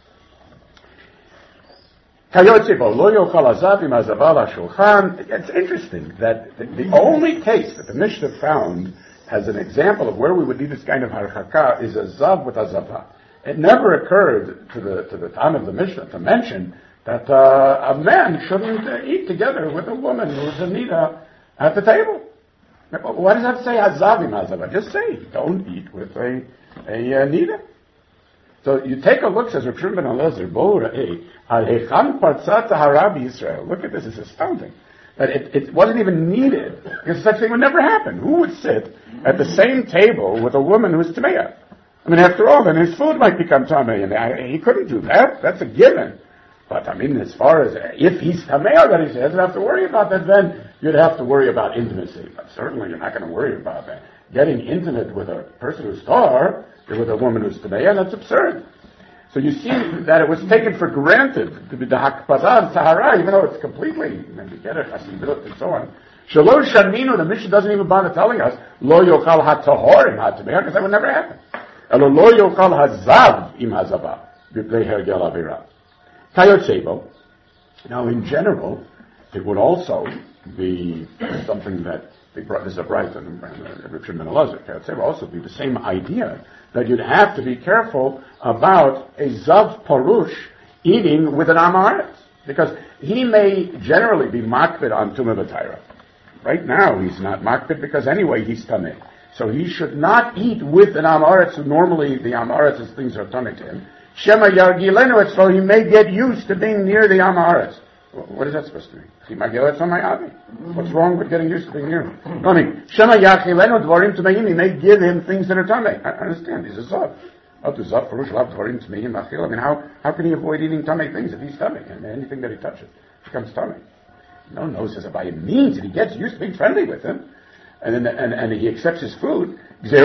It's interesting that the only case that the Mishnah found as an example of where we would need this kind of harchaka is a zav with a zava. It never occurred to the time of the Mishnah to mention that a man shouldn't eat together with a woman who's a nida at the table. What does that say? Hazavim hazava. Just say, don't eat with a nida. So you take a look, says Reb Shimon ben Elazar, al hechan partzat harabi Yisrael. Look at this, it's astounding. That it wasn't even needed, because such thing would never happen. Who would sit at the same table with a woman who's tameya? I mean, after all, then his food might become tamei, and he couldn't do that. That's a given. But I mean, as far as if he's tameya, that he doesn't have to worry about that, then you'd have to worry about intimacy. But certainly you're not going to worry about that. Getting intimate with a person who's tar, with a woman who's tameya, that's absurd. So you see that it was taken for granted to be the hakpada and tahara, even though it's completely, maybe get it, chasidut and so on. Shalosh shaminu, the Mishnah doesn't even bother telling us, lo yochal ha-tahor im ha-tameya, because that would never happen. Elo lo yochal ha-zav im ha-zava, b'plei hergel avira. Kayotsebo. Now, in general, it would also be something that there's a bright and Reb Shimon ben Elazar. Kayotsebo also be the same idea that you'd have to be careful about a zav parush eating with an amaretz, because he may generally be makbid on tumah v'taira. Right now, he's not makbid because anyway he's tameh. So he should not eat with an amaretz who normally the amaretz's things are tameh to him. Shema yargilenu etzlo, he may get used to being near the amaretz. What is that supposed to mean? What's wrong with getting used to being near him? No, I mean, Shema yargilenu dvarim tameim, he may give him things that are tameh. I understand, he's a zav. I mean, how can he avoid eating tummy things if he's stomach? And anything that he touches becomes tummy. No one knows by means that he gets used to being friendly with him, and he accepts his food. I mean,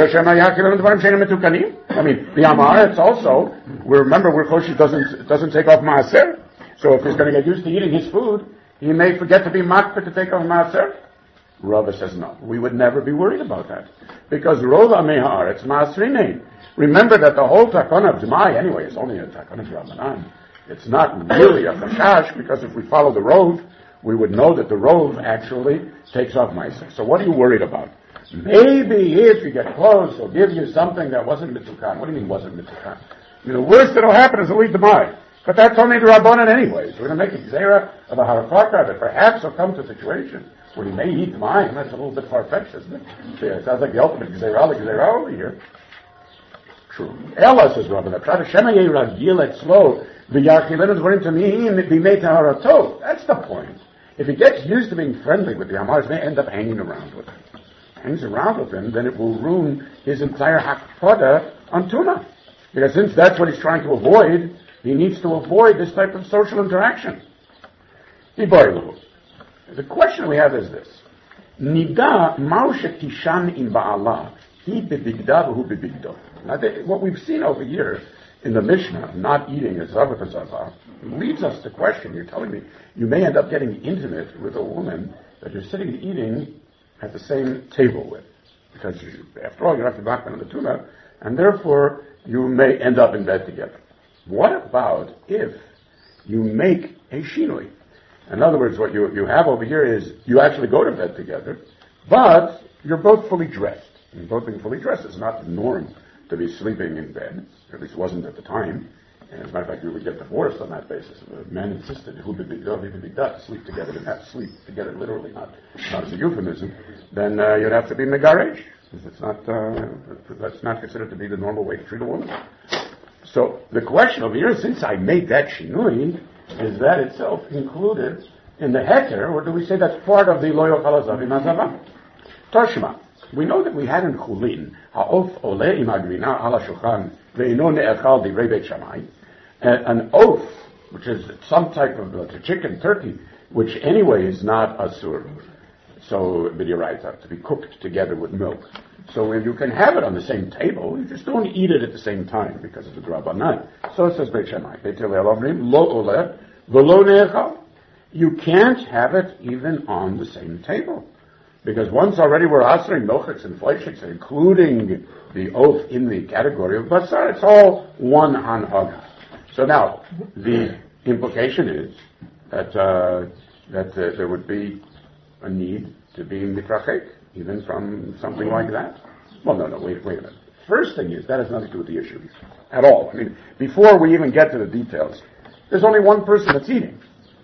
the Amar, it's also, remember, where Choshi doesn't take off Maaser. So if he's going to get used to eating his food, he may forget to be makpid to take off Maaser. Rava says no. We would never be worried about that. Because Rov Amehar, it's Maasrine. Remember that the whole Takon of Jemai, anyway, is only a Takon of Rabbanan. It's not really a Chashash, because if we follow the Rov, we would know that the Rov actually takes off Maaser. So what are you worried about? Maybe if you get close, he'll give you something that wasn't Mitzukan. What do you mean wasn't Mitzukan? The worst that'll happen is he'll eat the Mai. But that's only the Rabbanan anyways. We're going to make a Gzeira of a Harafaka that perhaps will come to a situation where he may eat the Mai. That's a little bit far-fetched, isn't it? It sounds like the ultimate Gzeira, the Gzeira over here. True. Ella says Rabbi, that's the point. If he gets used to being friendly with the Amars, may end up hanging around with him. Hangs around with him, then it will ruin his entire Hakpada on Tuna. Because since that's what he's trying to avoid, he needs to avoid this type of social interaction. The question we have is this. Nida Maushe Tishan in Ba'ala, he bebigda who bebigdo. Now, what we've seen over here in the Mishnah, not eating a Zavat Zava, leads us to question. You're telling me you may end up getting intimate with a woman that you're sitting eating at the same table with. Because after all, you have to knock on the tuna, and therefore you may end up in bed together. What about if you make a shinui? In other words, what you have over here is you actually go to bed together, but you're both fully dressed. And both being fully dressed is not the norm to be sleeping in bed, or at least wasn't at the time. And as a matter of fact, you would get divorced on that basis. The men insisted who would be to sleep together and have to sleep together literally, not as a euphemism. Then you'd have to be megaresh. It's not that's not considered to be the normal way to treat a woman. So the question over here, since I made that shinui, is that itself included in the heter, or do we say that's part of the loyo chalazav imazava? Toshma. We know that we had in Chulin, ha'of ole imagrina ala shulchan ve'ino ne'echal divrei beit Shammai, an oath, which is some type of chicken, turkey, which anyway is not asur. So, b'diraita, to be cooked together with milk. So you can have it on the same table, you just don't eat it at the same time because of the drabanan. So it says Beit Shammai, Beit Hillel omrim, lo ole, v'lo ne'echal. You can't have it even on the same table. Because once already we're asering milchiks and fleishiks, including the oath in the category of basar, it's all one hanhaga. So now, the implication is that there would be a need to be mitrachek, even from something like that. Well, no, wait a minute. First thing is, that has nothing to do with the issue at all. I mean, before we even get to the details, there's only one person that's eating.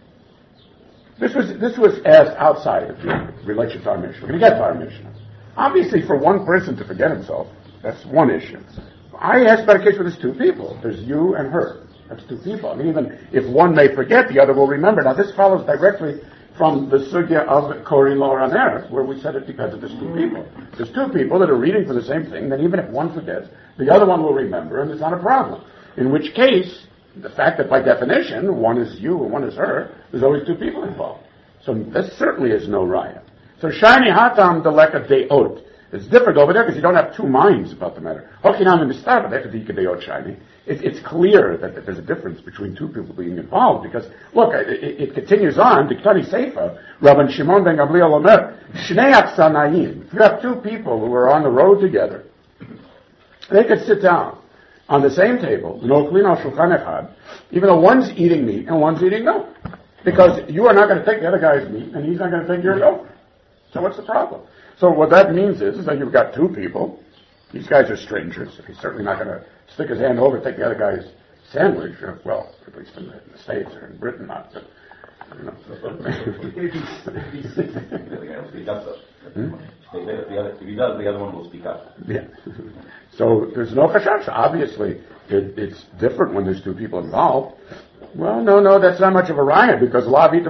This was asked outside of the relation to our Mishnah. We're going to get to our Mishnah. Obviously, for one person to forget himself, that's one issue. I asked about a case where there's two people. There's you and her. That's two people. I mean, even if one may forget, the other will remember. Now, this follows directly from the sugya of Kori Lo Raner, where we said it because of there's two people. There's two people that are reading for the same thing, then even if one forgets, the other one will remember, and it's not a problem. In which case, the fact that by definition, one is you and one is her, there's always two people involved. So this certainly is no raya. So shiny hatam deleka deot. It's different over there because you don't have two minds about the matter. It's clear that there's a difference between two people being involved because, look, it continues on. Diktani Seifa, Rabban Shimon ben Gamliel Omer, Shnei Aksanayim. If you have two people who are on the road together, they could sit down on the same table, even though one's eating meat and one's eating milk. Because you are not going to take the other guy's meat and he's not going to take your milk. So what's the problem? So what that means is that you've got two people. These guys are strangers. He's certainly not going to stick his hand over and take the other guy's sandwich. Well, at least in the States or in Britain, not. But, you know. If he does, the other one will speak up. Yeah. So there's no chashash. Obviously, it's different when there's two people involved. Well, no, that's not much of a riot because didn't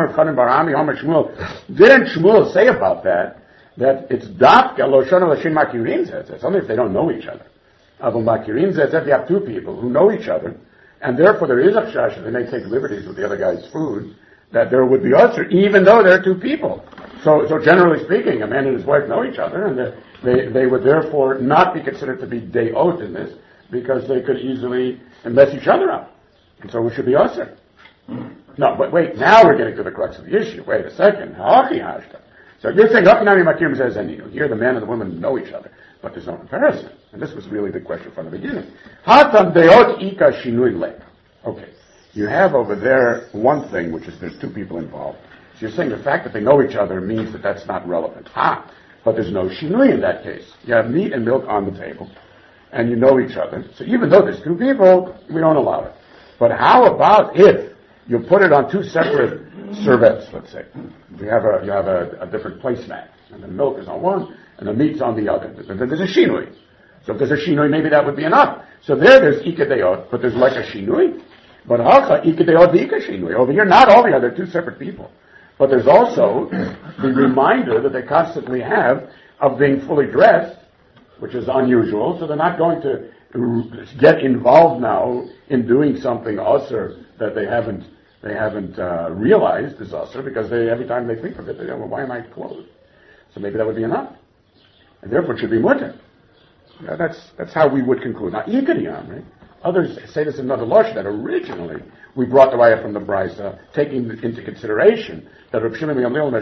Shmuel say about that it's dafka lo shana l'shin makirin says. It's only if they don't know each other. Makirin says if you have two people who know each other, and therefore there is a chash that they may take liberties with the other guy's food, that there would be usher, even though they're two people. So generally speaking, a man and his wife know each other, and they would therefore not be considered to be deot in this, because they could easily mess each other up. And so we should be usher. No, but wait, now we're getting to the crux of the issue. Wait a second. So you're saying, here the man and the woman know each other, but there's no comparison. And this was really the question from the beginning. Okay. You have over there one thing, which is there's two people involved. So you're saying the fact that they know each other means that that's not relevant. But there's no shinui in that case. You have meat and milk on the table, and you know each other. So even though there's two people, we don't allow it. But how about if you put it on two separate servettes, let's say? You have a different placemat, and the milk is on one, and the meat's on the other. Then there's a shinui. So if there's a shinui, maybe that would be enough. So there's ikadeot, but there's like a shinui. But over here, not all the other two separate people. But there's also the reminder that they constantly have of being fully dressed, which is unusual, so they're not going to get involved now in doing something usher that they haven't realized is usher, because every time they think of it, they go, well, why am I clothed? So maybe that would be enough. And therefore it should be mutter. That's how we would conclude. Now, Ikadiyam, right? Others say this in another lashon, that originally we brought the raya from the Brisa, taking into consideration that Reb Shimon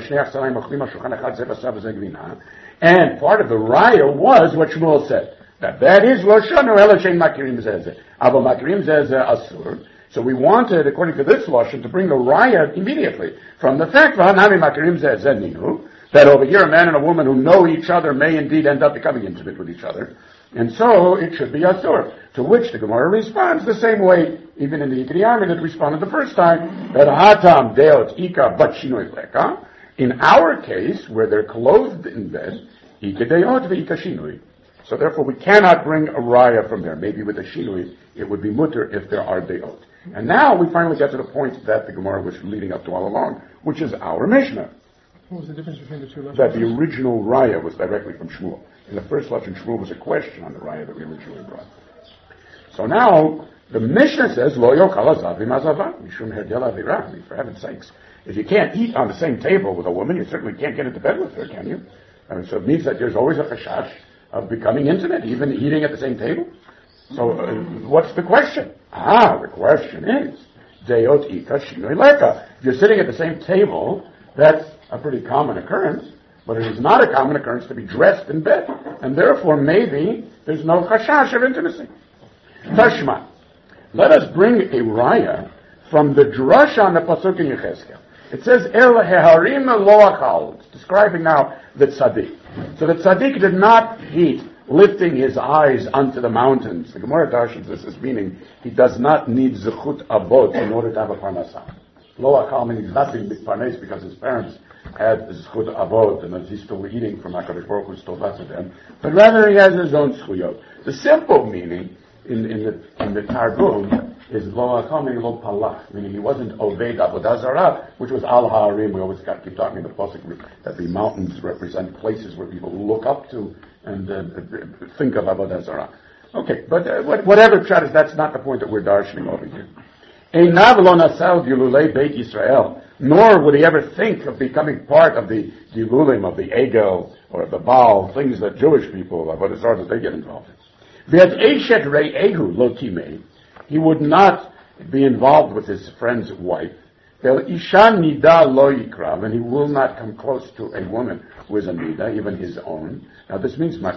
and part of the raya was what Shmuel said, that is Loshanu Elashem Makirim Zezeh. Abo Makirim Zezeh Asur. So we wanted, according to this lashon, to bring the raya immediately from the fact that over here a man and a woman who know each other may indeed end up becoming intimate with each other. And so it should be asur. To which the Gemara responds the same way, even in the Yikriyami that responded the first time, that hatam deot ika bat shinoi leka. In our case, where they're clothed in bed, ika deot ve'ika shinoi. So therefore we cannot bring a raya from there. Maybe with a shinoi, it would be mutter if there are deot. And now we finally get to the point that the Gemara was leading up to all along, which is our Mishnah. What was the difference between the two lessons? That the original raya was directly from Shmuel. In the first lesson, Shmuel was a question on the raya that we originally brought. So now, the Mishnah says, Lo yochal hazav v'mazavan, mishum herdel avira. For heaven's sakes, if you can't eat on the same table with a woman, you certainly can't get into bed with her, can you? So it means that there's always a chashash of becoming intimate, even eating at the same table. So what's the question? The question is, Deot ika shinoi leka. If you're sitting at the same table, that's a pretty common occurrence, but it is not a common occurrence to be dressed in bed. And therefore, maybe there's no chashash of intimacy. Tashma. Let us bring a raya from the drasha on the pasuk in Yechezkel. It says, El heharim lo achal. It's describing now the tzaddik. So the tzaddik did not eat lifting his eyes unto the mountains. The Gemara darshans this as meaning he does not need zechut abot in order to have a parnasah. Lo achal meaning he's not being parnes because his parents had zechut abot and he's still eating from HaKadosh Baruch Hu still to them. But rather he has his own zechuyot. The simple meaning in the Targum is lo achal meaning lo palach, meaning he wasn't oved avodah zarah, which was al ha'arim. We always keep talking in the pasuk that the mountains represent places where people look up to and think of avodah zarah. Okay, but whatever pshat is, that's not the point that we're darshaning over here. Einav lo nasal dilulei Beit Yisrael, nor would he ever think of becoming part of the dilulim of the Egel or the Baal, things that Jewish people, avodah zarah, that they get involved in. He would not be involved with his friend's wife. And he will not come close to a woman who is a nida, even his own. Now this means the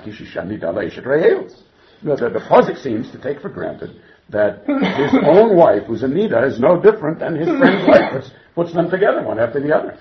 pasuk seems to take for granted that his own wife, who's a nida, is no different than his friend's wife. Puts them together one after the other.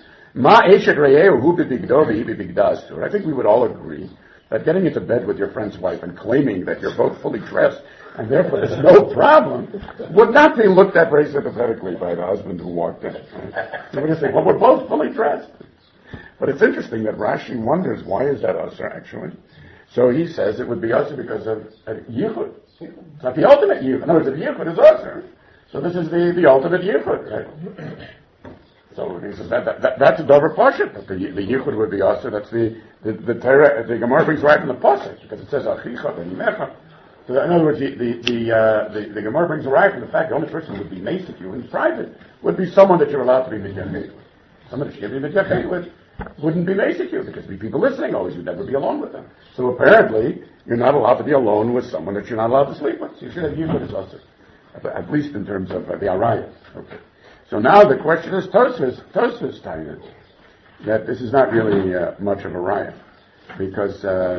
I think we would all agree that getting into bed with your friend's wife and claiming that you're both fully dressed and therefore there's no problem would not be looked at very sympathetically by the husband who walked in. We're going to say, well, we're both fully dressed. But it's interesting that Rashi wonders, why is that usher actually? So he says it would be usher because of yichud. It's not the ultimate yichud. In other words, the yichud is usher. So this is the ultimate yichud, right? So he says that's a dover pasuk. But the yichud would be usher. That's the Gemara brings right in the pasuk because it says achicha v'nimecha. So in other words, the Gemara brings a right from the fact the only person who would be maced at you in private would be someone that you're allowed to be mejachet with. Someone that you can't be mejachet with wouldn't be maced at you because there'd be people listening always. You'd never be alone with them. So apparently, you're not allowed to be alone with someone that you're not allowed to sleep with. So you should have used it as usher, at least in terms of the arayah. Okay. So now the question is Tosfos telling us that this is not really much of a raya, because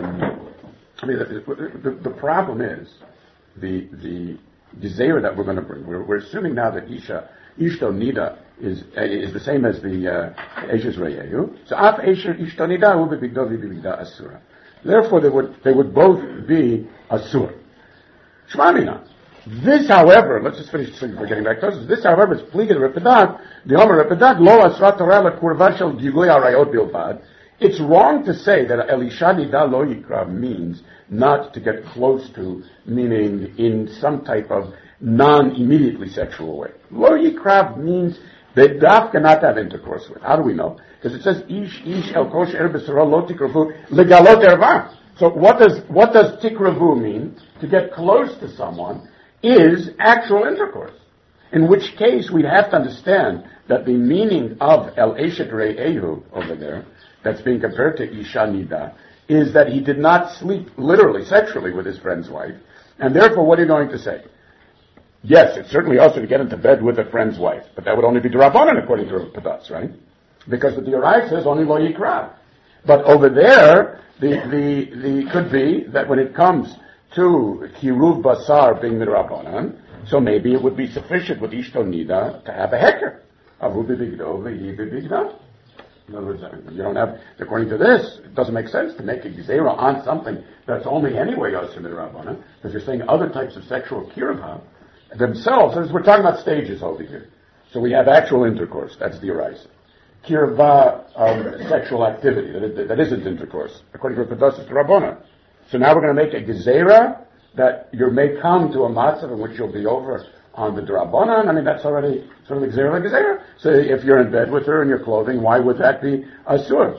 the problem is the gezerah that we're going to bring. We're assuming now that ishto nida is the same as the eshes reyehu. So af esher ishto nida will be bigdo v'bigda asura. Therefore, they would both be asur. Shmamina. This, however, let's just finish before getting back to this. This, however, is pliga repedat. The Omer repedat lo asrat Torah la kurva shel gilui arayot bilvad. It's wrong to say that Elisha nida lo yikra means not to get close to, meaning in some type of non-immediately sexual way. Lo yikra means that daf cannot have intercourse with. How do we know? Because it says ish el kosh er b'sara lo tikravu legalot erva. So what does tikravu mean? To get close to someone is actual intercourse. In which case we'd have to understand that the meaning of El Eshet Re'ehu over there, that's being compared to Isha Nida, is that he did not sleep literally, sexually with his friend's wife. And therefore, what are you going to say? Yes, it's certainly also to get into bed with a friend's wife, but that would only be D'Rabbanan according to Padas, right? Because the Diorite says only Lo Yikra. But over there, the could be that when it comes to Kiruv Basar being the Rabbanan, so maybe it would be sufficient with Ishto Nida to have a heker. Avu b'bigdo v'hi b'bigda. In other words, you don't have, according to this, it doesn't make sense to make a gezerah on something that's only anyway Yosef Rabbanan, because you're saying other types of sexual kirva themselves, as we're talking about stages over here. So we have actual intercourse, that's the arise. Kirva of sexual activity, that isn't intercourse, according to Padas is Rabbanan. So now we're going to make a gezerah that you may come to a matzav in which you'll be over on the D'Rabbanan. I mean, that's already sort of gezerah. So if you're in bed with her in your clothing, why would that be asur?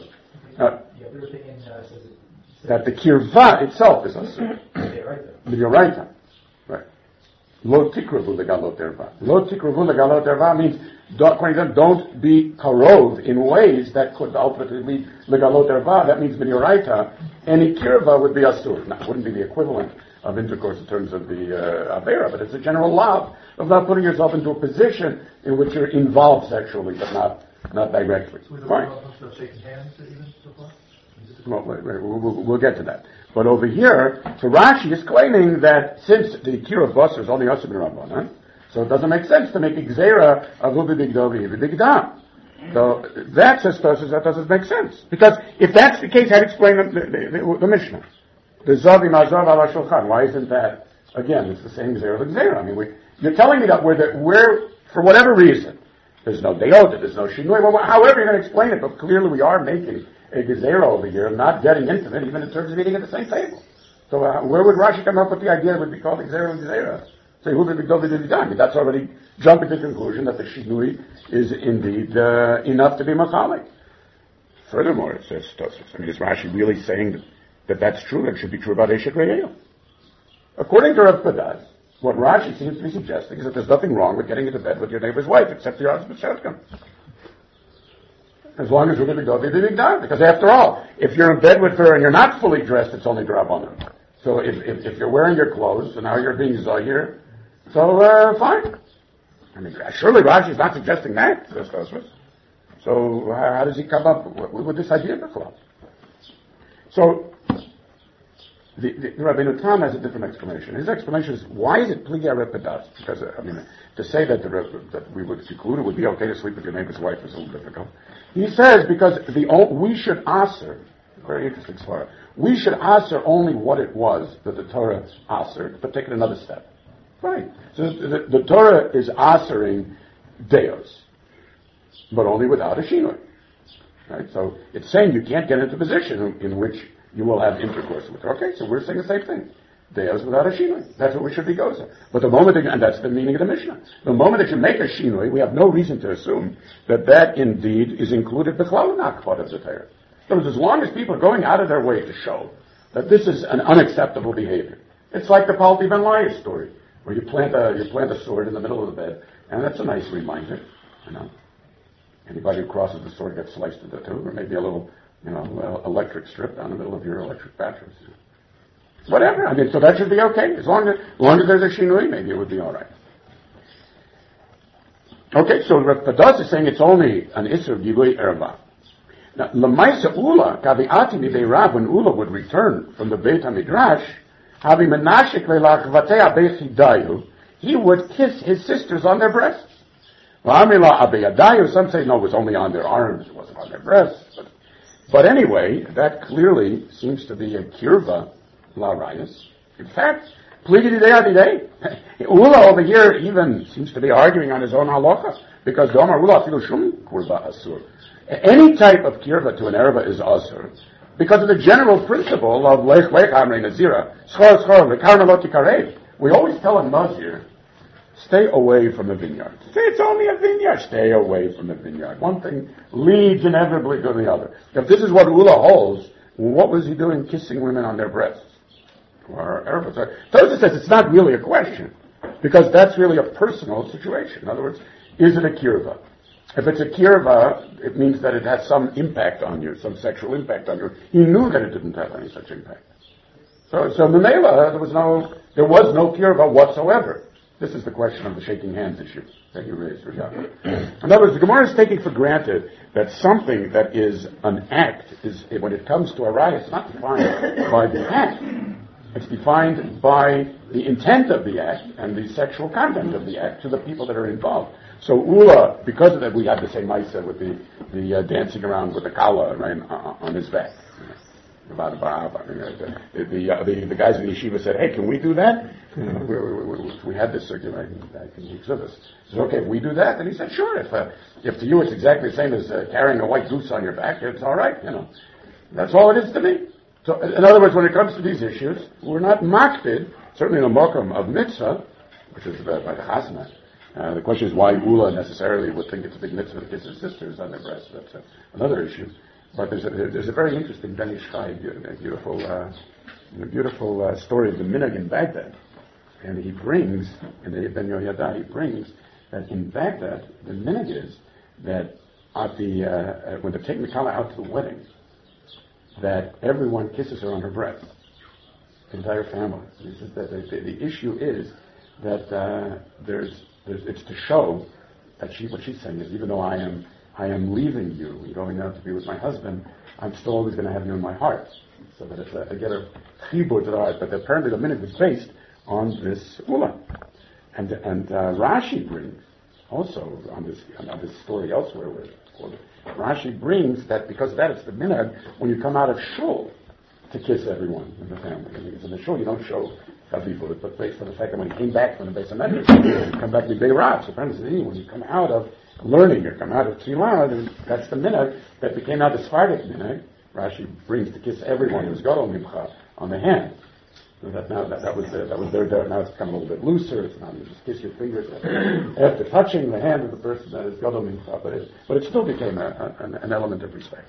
That the kirva itself is asur. You're right. Right. Lo tikravu legalot erva. Lo tikravu legalot erva means don't be karov in ways that could ultimately lead legalot erva. That means b'nioraita. Any kirva would be asur. Now, it wouldn't be the equivalent of intercourse in terms of the avera, but it's a general law of not putting yourself into a position in which you're involved sexually, but not directly. Fine. We'll get to that. But over here, so Rashi is claiming that since the Kiruv Basar is only Yosef ben Rabbanan, so it doesn't make sense to make a gezerah of Ubi Bigdo V'Ivi Bigda. So that says Tosfos, that doesn't make sense. Because if that's the case, I'd explain the Mishnah. The Zavi Mazav ala Shulchan. Why isn't that? Again, it's the same gezerah of gezerah. I mean, you're telling me that we're for whatever reason, there's no deyot, there's no shinui, however you're going to explain it, but clearly we are making a gezerah over here, not getting into it, even in terms of eating at the same table. So where would Rashi come up with the idea that it would be called gezerah of gezerah? Say, who did it done? That's already jumping to the conclusion that the shinui is indeed enough to be machalik. Furthermore, it says Tosfos. I mean, is Rashi really saying that that's true? That should be true about Eshet Re'ehu. According to Rav Padas, what Rashi seems to be suggesting is that there's nothing wrong with getting into bed with your neighbor's wife, except your husband's shotgun. As long as we're going to go to the big dog. Because after all, if you're in bed with her and you're not fully dressed, it's only D'Rabbanan. So if you're wearing your clothes, and now you're being zahir, so fine. I mean, surely Rashi's not suggesting that, says Tosfos. So how does he come up with this idea of the club? So the Rabbeinu Tam has a different explanation. His explanation is, why is it Pliga Repedas? Because, to say that we would conclude it would be okay to sleep with your neighbor's wife is a little difficult. He says, because we should answer, very interesting svara, we should answer only what it was that the Torah answered, but take it another step. Right. So the Torah is answering deos, but only without a shinui. Right? So it's saying you can't get into a position in which you will have intercourse with her. Okay, so we're saying the same thing. Deos without a shinui. That's what we should be goza. But the moment, and that's the meaning of the Mishnah. The moment that you make a shinui, we have no reason to assume that indeed is included b'chlal part of the Torah. So as long as people are going out of their way to show that this is an unacceptable behavior, It's like the Palti Ben Laya story, where you plant a sword in the middle of the bed, and that's a nice reminder, you know. Anybody who crosses the sword gets sliced into two, or maybe a little, you know, electric strip down the middle of your electric batteries. Whatever. I mean, so that should be okay. As long as there's a shinui, maybe it would be all right. Okay, so Rav Padas is saying it's only an Isser Gilui Erva. Now, Lamaisa Ula, Kavi'ati Midei Rav, when Ula would return from the Beit HaMidrash, Havi Menashik Le'lach Vatea Bechidayu, he would kiss his sisters on their breasts. V'amila Abeyadayu, some say no, it was only on their arms, it wasn't on their breasts. But anyway, that clearly seems to be a kirva la rayas. In fact, Pligidi De'adidei. Ula over here even seems to be arguing on his own halacha, because Domar Ula Afilu Shum Kurba Asur. Any type of kirva to an erva is asur, because of the general principle of Lech Lech Amrei Nazira, Schor Schor, Lekarna Lo Tikarev. We always tell a Nazir, stay away from the vineyard. Say it's only a vineyard. Stay away from the vineyard. One thing leads inevitably to the other. If this is what Ula holds, what was he doing kissing women on their breasts? Tosha says it's not really a question, because that's really a personal situation. In other words, is it a kirva? If it's a kirva, it means that it has some impact on you, some sexual impact on you. He knew that it didn't have any such impact. So Memela, there was no kirva whatsoever. This is the question of the shaking hands issue that you raised, Rajah. In other words, the Gemara is taking for granted that something that is an act is, when it comes to a raya, it's not defined by the act. It's defined by the intent of the act and the sexual content of the act to the people that are involved. So Ula, because of that, we had the same Maisa with the dancing around with the kala, right, on his back. The guys in the yeshiva said, "Hey, can we do that?" We had this circulating back in the Yeshiva. He said, "Okay, if we do that," and he said, "Sure. If to you it's exactly the same as carrying a white goose on your back, it's all right. You know, that's all it is to me." So, in other words, when it comes to these issues, we're not makpid, certainly in the mokum of mitzvah, which is by the chasana. The question is why Ula necessarily would think it's a big mitzvah to kiss his sisters on their breasts. That's another issue. But there's a very interesting Ben Ish Chai, beautiful story of the minhag in Baghdad, and he brings in the Ben Yoyada, he brings that in Baghdad the minhag is that at the when they're taking the kala out to the wedding, that everyone kisses her on her breast, the entire family. He says that the issue is that it's to show that what she's saying is, even though I am leaving you and going out to be with my husband, I'm still always going to have you in my heart. So that it's I get a chibur to the heart. But apparently the minhag was based on this ula. And Rashi brings also on this story elsewhere where it's quoted. Rashi brings that because of that it's the minhag when you come out of shul to kiss everyone in the family. Because in the shul you don't show chavivut, but based on the fact that when he came back from the Beis HaMedrash, you come back to Beirav. So apparently when you come out of learning, or come out of tefillah, then that's the minhag that became now the Sephardic minhag. Rashi brings to kiss everyone who's gadol mimcha on the hand. So that was there. Now it's become a little bit looser. It's not you just kiss your fingers after touching the hand of the person that is gadol mimcha, but it still became an element of respect.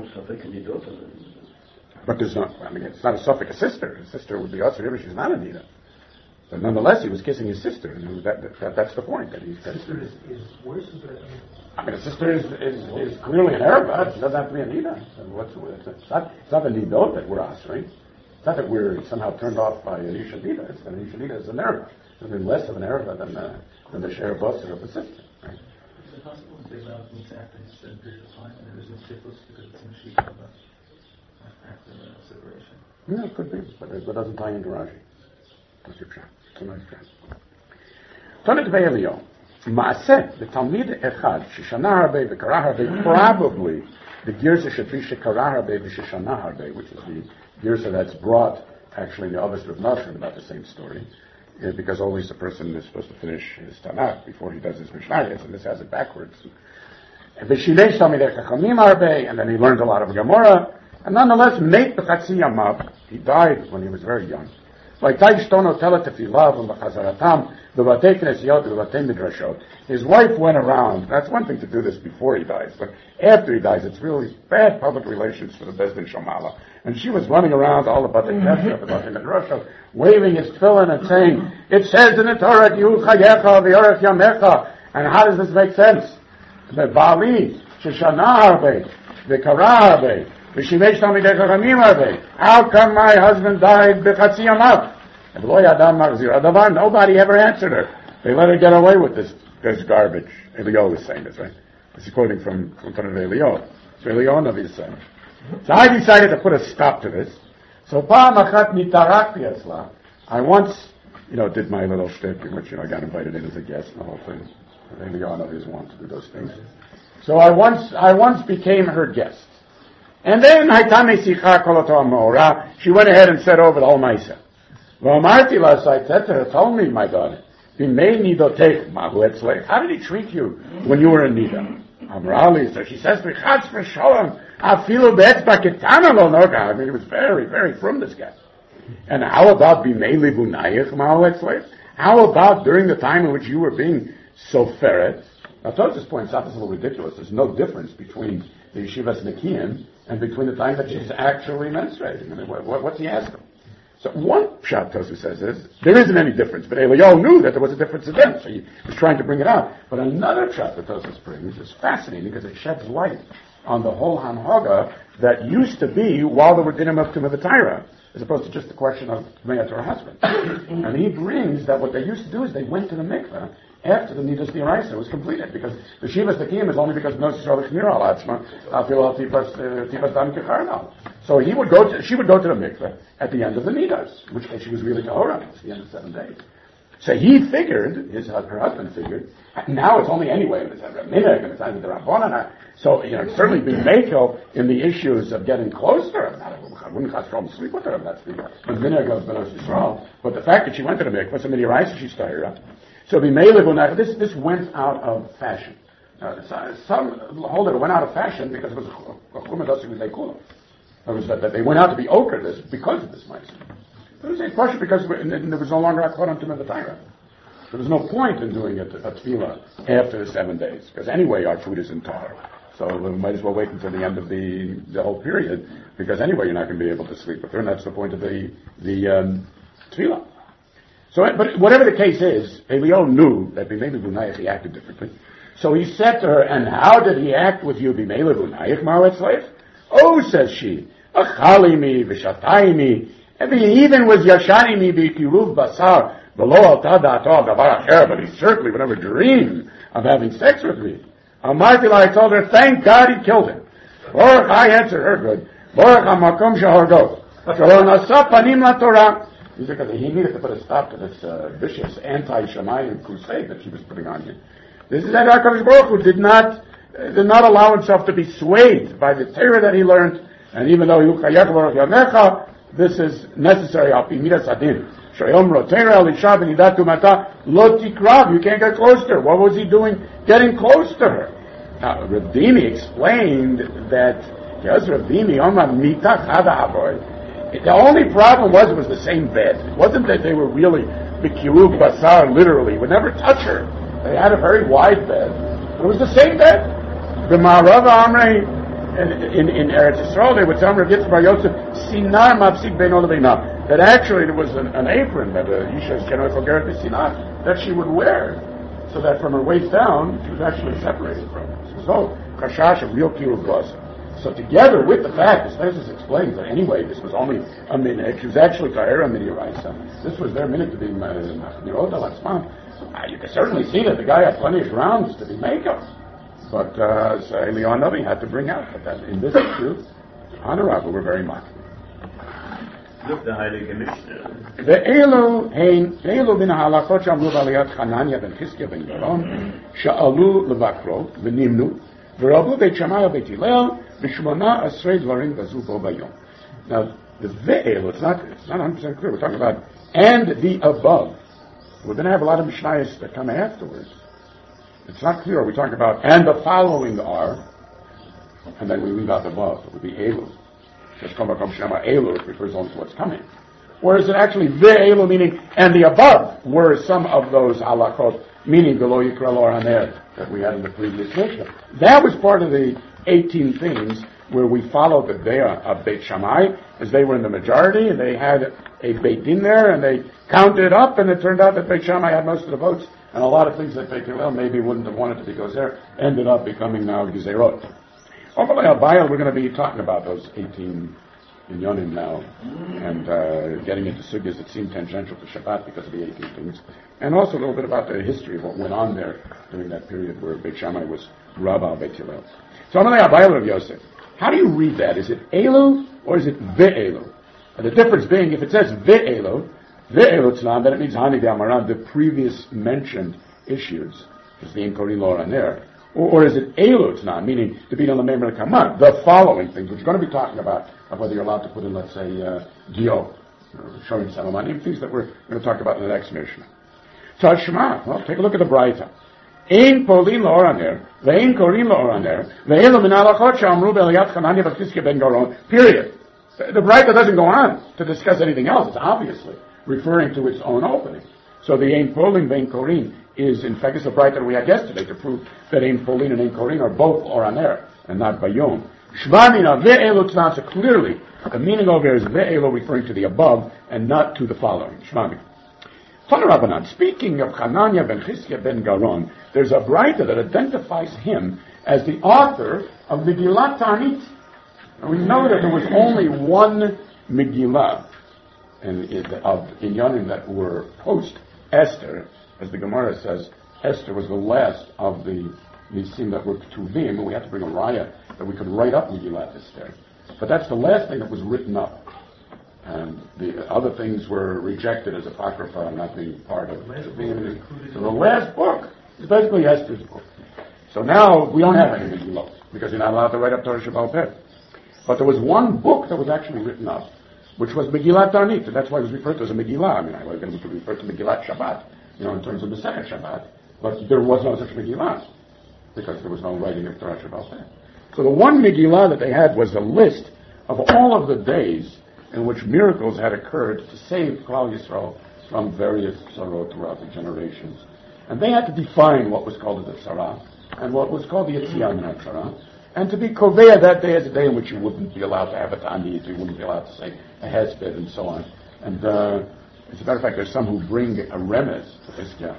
But there's not. I mean, it's not a suffix. A sister. A sister would be us, or she's not a nida. But nonetheless, he was kissing his sister, and that's the point. That he's sister is worse than that. I mean, a sister is clearly an Arab. It doesn't have to be a nida. It's not a nidot that we're asking. It's not that we're somehow turned off by a yishanida. It's that a yishanida is an Arab. It's less of an Arab than the share busser of a sister. Right? Is it possible to figure out what's after a certain period of time, and there is no syphilis because it's in the sheet after the separation? Yeah, it could be, but it doesn't tie into Rashi. That's your shot. It's a nice shot. Tanet Ve'elio. Ma'aseh, the Talmid Echad, Shishana Harbe, V'Karah Harbe, probably the Girsa Shafi Shekarah Harbe, V'Shishana Harbe, which is the Girsa that's brought, actually, in the Avos of Nashon about the same story, because always the person is supposed to finish his Tanakh before he does his Mishnayos, and this has it backwards. V'Shilei Talmidei Chachamim Harbe, and then he learned a lot of Gemara, and nonetheless, Meit B'Chatzi Yamav, he died when he was very young. Like Taishtono Teletefillah and Chazaratam, the Batei Knesiyot, the Batei Midrashot. His wife went around. That's one thing to do this before he dies, but after he dies, it's really bad public relations for the Bezdin Shomala. And she was running around all the Batei Knesiyot, the Batei Midrashot, waving his tefillin and saying, "It says in the Torah, Yehu Chayecha v'Yorech Yamecha." And how does this make sense? The Bali Sheshana Harbe, the Kara Harbe. How come my husband died b'chatzi yamav? Nobody ever answered her. They let her get away with this garbage. Eliyahu is saying this, right? This is quoting from Torah Eliyahu. So Eliyahu Navi is saying. So I decided to put a stop to this. So I once, did my little shtick, in which, I got invited in as a guest and the whole thing. Eliyahu Navi doesn't want to do those things. So I once became her guest. And then, she went ahead and said over the whole Maisa. I said to her, tell me, my daughter, how did he treat you when you were in Nida? So she says, I mean, he was very, very from this guy. And how about how about during the time in which you were being so ferret? Now, Tosfos points out this is a little ridiculous. There's no difference between the Yeshivas Nikian and between the time that she's actually menstruating. I mean, what's he asking? So one pshat Tosfos says is, there isn't any difference, but Eliyahu knew that there was a difference then, so he was trying to bring it out. But another pshat that Tosfos brings is fascinating because it sheds light on the whole Hanhaga that used to be while there were dinim of Tumah V'Taira, as opposed to just the question of Me'at to her husband. And he brings that what they used to do is they went to the mikveh after the Nidas D'Oraisa was completed, because the Shivas Tekim is only because no Yisrael Chmir al Atzma Afil Tipas Dam Kecharnal. So she would go to the mikveh at the end of the Nidas, in which case she was really Tahora. It's the end of 7 days. So he figured, her husband figured, now it's only anyway, it's a minhag and it's under the Rabbanan. So, it's certainly been Mekel in the issues of getting close to her. I wouldn't cause trouble to sleep with her, that's the minhag of Benos Yisrael. But the fact that she went to the mikveh, so Midi'Oraisa, she's Tahora. So this went out of fashion. Some hold it went out of fashion because it was a chumash with lekula. It was that they went out to be okra because of this mitzvah. It was a question because there was no longer a Koram Tumah V'Taira. There was no point in doing a tefillah after the 7 days, because anyway our food is in tar. So we might as well wait until the end of the whole period, because anyway you're not going to be able to sleep with her, and that's the point of the tefillah. So, but whatever the case is, Eliyahu knew that B'mei Bunayich he acted differently. So he said to her, and how did he act with you, B'mei Bunayich, Ma'aretz Leif? Oh, says she, Achalimi v'shatayimi, and he even was Yashanimi b'kiruv basar, below al tadato davar acher, but he certainly would never dream of having sex with me. Amartila, I told her, thank God he killed him. Baruch, I answered her good. Baruch hamakom shahorgo. Shalom nasa panim la Torah. Because he needed to put a stop to this vicious anti-Shemayim crusade that she was putting on him. This is that HaKadosh Baruch Hu did not allow himself to be swayed by the Torah that he learned, and even though this is necessary. You can't get close to her. What was he doing getting close to her? Now, Rav Dimi explained that the only problem was it was the same bed. It wasn't that they were really b'kiruv basar, literally. Would never touch her. They had a very wide bed. It was the same bed. The Ma'arav Amrei in Eretz Yisrael, they would tell Rav Yitzchak Bar Yosef, Sinar mafsik beino lebeina, that actually there was an apron that Isha Shenoy Fogeret Sinar that she would wear, so that from her waist down she was actually separated from it. So it was all kashash of real kiruv basar. So together with the fact, as Tosfos explains that anyway, this was only a minute. She was actually Tahira Midi'Oraisa. This was their minute to be Nirot al-Atzman. You can certainly see that the guy had plenty of grounds to be makeup. But so Eliyahu Navi had to bring out that in this issue, Honorable were very much. Look, the Heilige Mishnah. ואלו בין ההלכות שעמדו בעליית חנניה בן חזקיה בן גרון, שעלו לבקרו ונמנו, ורבו בית שמאי ובית הלל, ושמונה עשרה דברים בזו בו ביום. Now, the ve'el, it's not 100% clear. We're talking about and the above. We're going to have a lot of mishnayos that come afterwards. It's not clear. We're talking about and the following are, and then we leave out the above. It would be elu. Just come Shema elu, it refers only to what's coming. or is it actually ve'elu, meaning, and the above were some of those halachot, meaning the lo yikra lo haner that we had in the previous Mishnah. That was part of the 18 things where we followed the daya of Beit Shammai, as they were in the majority, and they had a Beit Din there, and they counted up, and it turned out that Beit Shammai had most of the votes, and a lot of things that Beit Hillel maybe wouldn't have wanted to be gozer ended up becoming now gezerot. Over by Abayel, we're going to be talking about those 18 inyonim now, and getting into sugyas that seem tangential to Shabbat because of the 18 things, and also a little bit about the history of what went on there during that period where Beit Shammai was Rabba Beit Hillel. So I'm going to Abayel of Yosef. How do you read that? Is it elu or is it ve'elu? And the difference being, if it says ve'elu tznan, then it means hani d'amaran, the previous mentioned issues, is the inkorin lo haner. Or is it elu tznan, meaning to be on the member kaman, the following things, which we're going to be talking about, of whether you're allowed to put in, let's say, gio, showing samamanim, things that we're going to talk about in the next Mishnah. So Shema, well, take a look at the Braita. Ein polin lo haner, ve'ein korin lo haner, ve'elu min halachot she'amru be'eliyat Chananya v'Chizkiya ben Garon, period. The Braita doesn't go on to discuss anything else. It's obviously referring to its own opening. So the Ein Polin, Ve'ein Korin is, in fact, it's a Braita that we had yesterday to prove that Ein Polin and Ein Korin are both Oraner and not Bayom. Shvamina Ve'elu Tznan, so clearly the meaning over here is Ve'elu referring to the above and not to the following. Shvamina. Rabbanan, speaking of Chananya ben Chizkiya ben Garon, there's a Braita that identifies him as the author of Megillat Ta'anit. And we know that there was only one Megillah of Inyanim that were post-Esther. As the Gemara says, Esther was the last of the Nisim that were Ketuvim, and we had to bring a raya that we could write up Megillat Esther. But that's the last thing that was written up. And the other things were rejected as Apocrypha and not being part of it. So the last book is basically Esther's book. So now we don't have any Megillot, because you're not allowed to write up Torah Shebaal Peh. But there was one book that was actually written up, which was Megillat Ta'anit, and that's why it was referred to as a Megillah. I mean, I was going to refer to Megillat Shabbat, in terms of the second Shabbat, but there was no such Megillah, because there was no writing of Torah Shebaal Peh. So the one Megillah that they had was a list of all of the days in which miracles had occurred to save Klal Yisrael from various sorot throughout the generations. And they had to define what was called the Tzara, and what was called the Yetziah min HaTzara, and to be Koveya that day as a day in which you wouldn't be allowed to have a Ta'anit, you wouldn't be allowed to say a Hesped, and so on. And as a matter of fact, there's some who bring a remez to Chizkiah,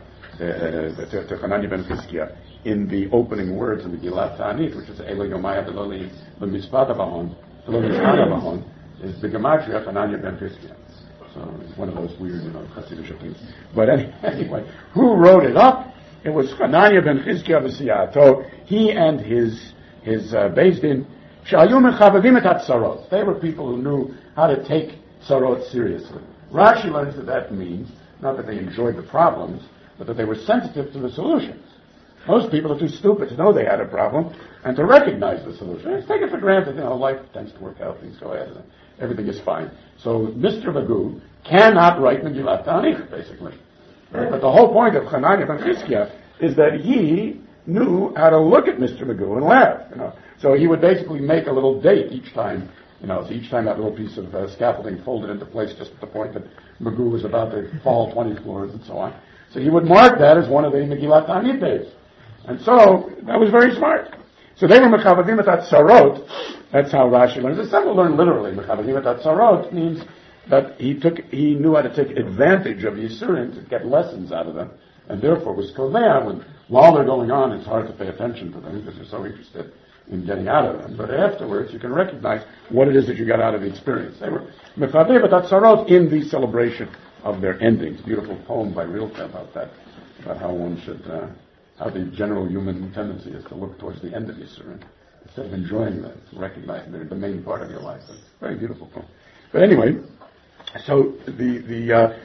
to Chananya ben Chizkiah, in the opening words in the Megillat Ta'anit, which is Elo Yomaya V'lo L'Mispad Avahon, V'lo L'Mispad Avahon, is the Gematria Chananya ben Chizkiah. So it's one of those weird, Hasidic things. But anyway, who wrote it up? It was Chananya ben Chizkiah v'Siyato. He and his Beis Din, Shayu Mechavavim et HaTzarot. They were people who knew how to take tzarot seriously. Rashi learns that means not that they enjoyed the problems, but that they were sensitive to the solutions. Most people are too stupid to know they had a problem and to recognize the solution. Just take it for granted. Life tends to work out. Things go ahead. Everything is fine. So Mr. Magoo cannot write Megillat Ta'anit, basically. But the whole point of Chananya ben Chizkiah is that he knew how to look at Mr. Magoo and laugh. So he would basically make a little date each time. So each time that little piece of scaffolding folded into place just at the point that Magoo was about to fall 20 floors and so on. So he would mark that as one of the Megillat Ta'anit days. And so that was very smart. So they were Mechavavim et HaTzarot. That's how Rashi learns. Some will learn literally. Mechavavim et HaTzarot means that he knew how to take advantage of Yisurim to get lessons out of them, and therefore was Koveya when while they're going on, it's hard to pay attention to them because you're so interested in getting out of them. But afterwards, you can recognize what it is that you got out of the experience. They were Mechavavim et HaTzarot in the celebration of their endings. Beautiful poem by Rilke about that, about how one should. How the general human tendency is to look towards the end of Yisurim instead of enjoying them, recognizing they're the main part of your life. It's a very beautiful poem. But anyway, so the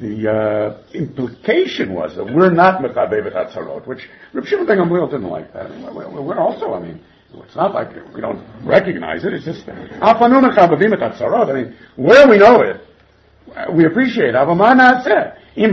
implication was that we're not Mechavavim et HaTzarot, which Reb Shimon ben Gamliel didn't like that. We're also, it's not like we don't recognize it. It's just Afanu Mechavavim et HaTzarot. Where we know it, we appreciate it. We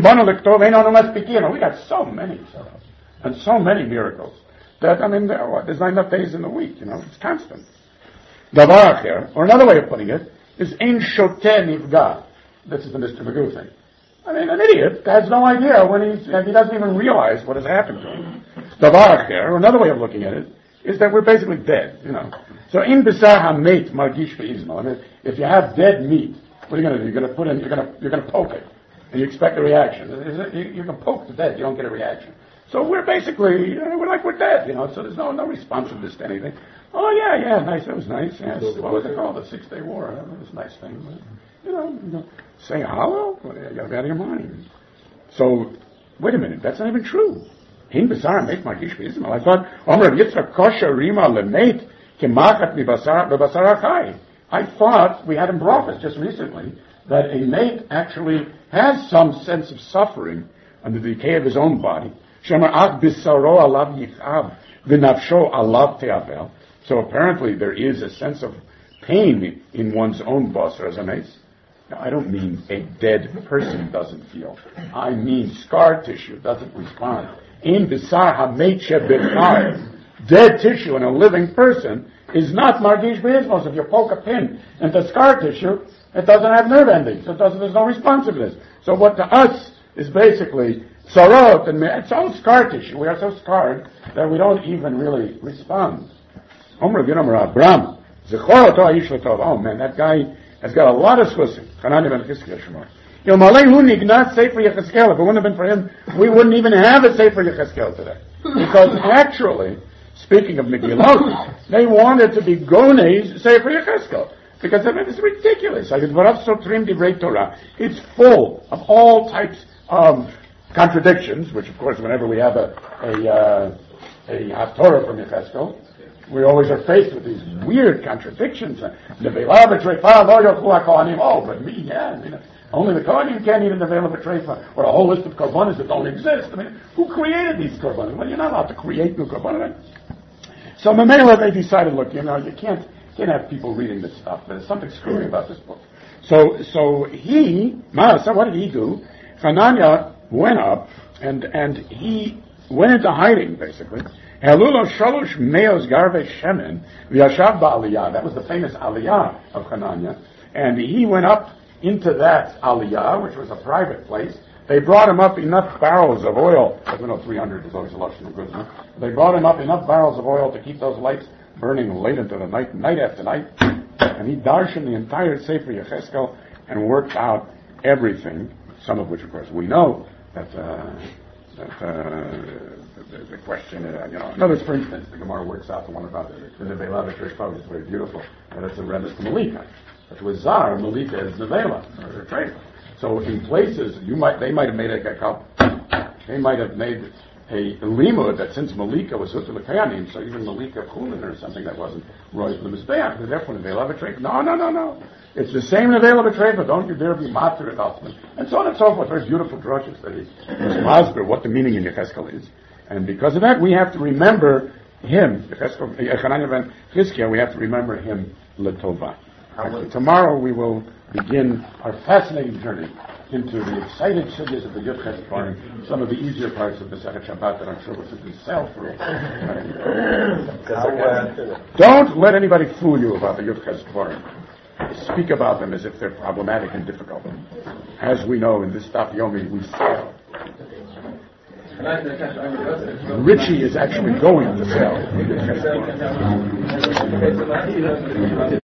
got so many tzarot and so many miracles that, there's not enough days in the week, it's constant. Davar acher, or another way of putting it, is ein shoteh nifga. This is the Mr. Magoo thing. I mean, an idiot has no idea he doesn't even realize what has happened to him. Davar acher, another way of looking at it, is that we're basically dead, So in Besar HaMeit Margish Ve'izmo, I mean, if you have dead meat, what are you going to do? You're going to poke it, and you expect a reaction. You can poke the dead, you don't get a reaction. So we're basically, we're dead, so there's no responsiveness to anything. Oh yeah, nice, that was nice. Yes. What was it called? The 6-Day War. That was a nice thing. But, say hello? You got to be out of your mind. So, wait a minute, that's not even true. In Besar HaMeit Margish Ve'izmo. I thought, Omer Yitzchak Kosher Rima Lemeit Kemachat Bebasar Achai. I thought we had in Brachos just recently that a mate actually has some sense of suffering under the decay of his own body. Shemar Ach Bisaro Alav Yichav V'Nafsho Alav Te'avel. So apparently there is a sense of pain in one's own basar as a mace. Now I don't mean a dead person doesn't feel. I mean scar tissue doesn't respond. In Besar HaMeit Shebechai. Dead tissue in a living person is not Margish Ve'izmo. If you poke a pin into scar tissue, it doesn't have nerve endings. There's no responsiveness. So what to us is basically sarot, and it's all scar tissue. We are so scarred that we don't even really respond. Oh man, that guy has got a lot of schusim. If it wouldn't have been for him, we wouldn't even have a Sefer Yechezkel today. Because actually, speaking of Megillah, they wanted to be Gonei's Sefer Yechezkel. Because I mean, it's ridiculous. It's full of all types of contradictions, which of course whenever we have a Haftorah from Yechezkel, we always are faced with these weird contradictions. Oh, but me, yeah. Only the Kohanim can't eat in the veil of a treifa, or a whole list of korbanos that don't exist. I mean, who created these korbanos? Well, you're not allowed to create new korbanos. So Mamela, they decided, look, you can't have people reading this stuff. There's something screwy about this book. So what did he do? Hanania went up and he went into hiding, basically. Helulo shalosh meos garve shemen v'yashav ba'aliyah. That was the famous aliyah of Hanania, and he went up into that aliyah, which was a private place. They brought him up enough barrels of oil. 300 is always a lot of good. They brought him up enough barrels of oil to keep those lights burning late into the night, night after night. And he darshan the entire Sefer Yechezkel and worked out everything. Some of which, of course, we know that the question, notice, for instance, the Gemara works out the one about the Nevela V'Treshpa, is very beautiful, and it's a reference to Malika. But with Zar, Malika is Nevela, or Treshpa. So in places, they might have made a cup, they might have made a limud that since Malika was Hutu L'Kayanim, so even Malika Kulin or something that wasn't Roy for the Mizbeach, therefore Nevela V'Treshpa. No. It's the same Nevela V'Treshpa, don't you dare be matzir at Altman. And so on and so forth. Very beautiful drushes that he was masber, what the meaning in Yechezkel is. And because of that, we have to remember him, Hanania ben Chizkiah, we have to remember him L'Tova. Tomorrow we will begin our fascinating journey into the exciting sugyas of the Yud Ches Dvarim, some of the easier parts of the Sechet Shabbat that I'm sure we'll simply sail through. Don't let anybody fool you about the Yud Ches Dvarim. Speak about them as if they're problematic and difficult. As we know in this Daf Yomi, we sail. Richie is actually going to sail.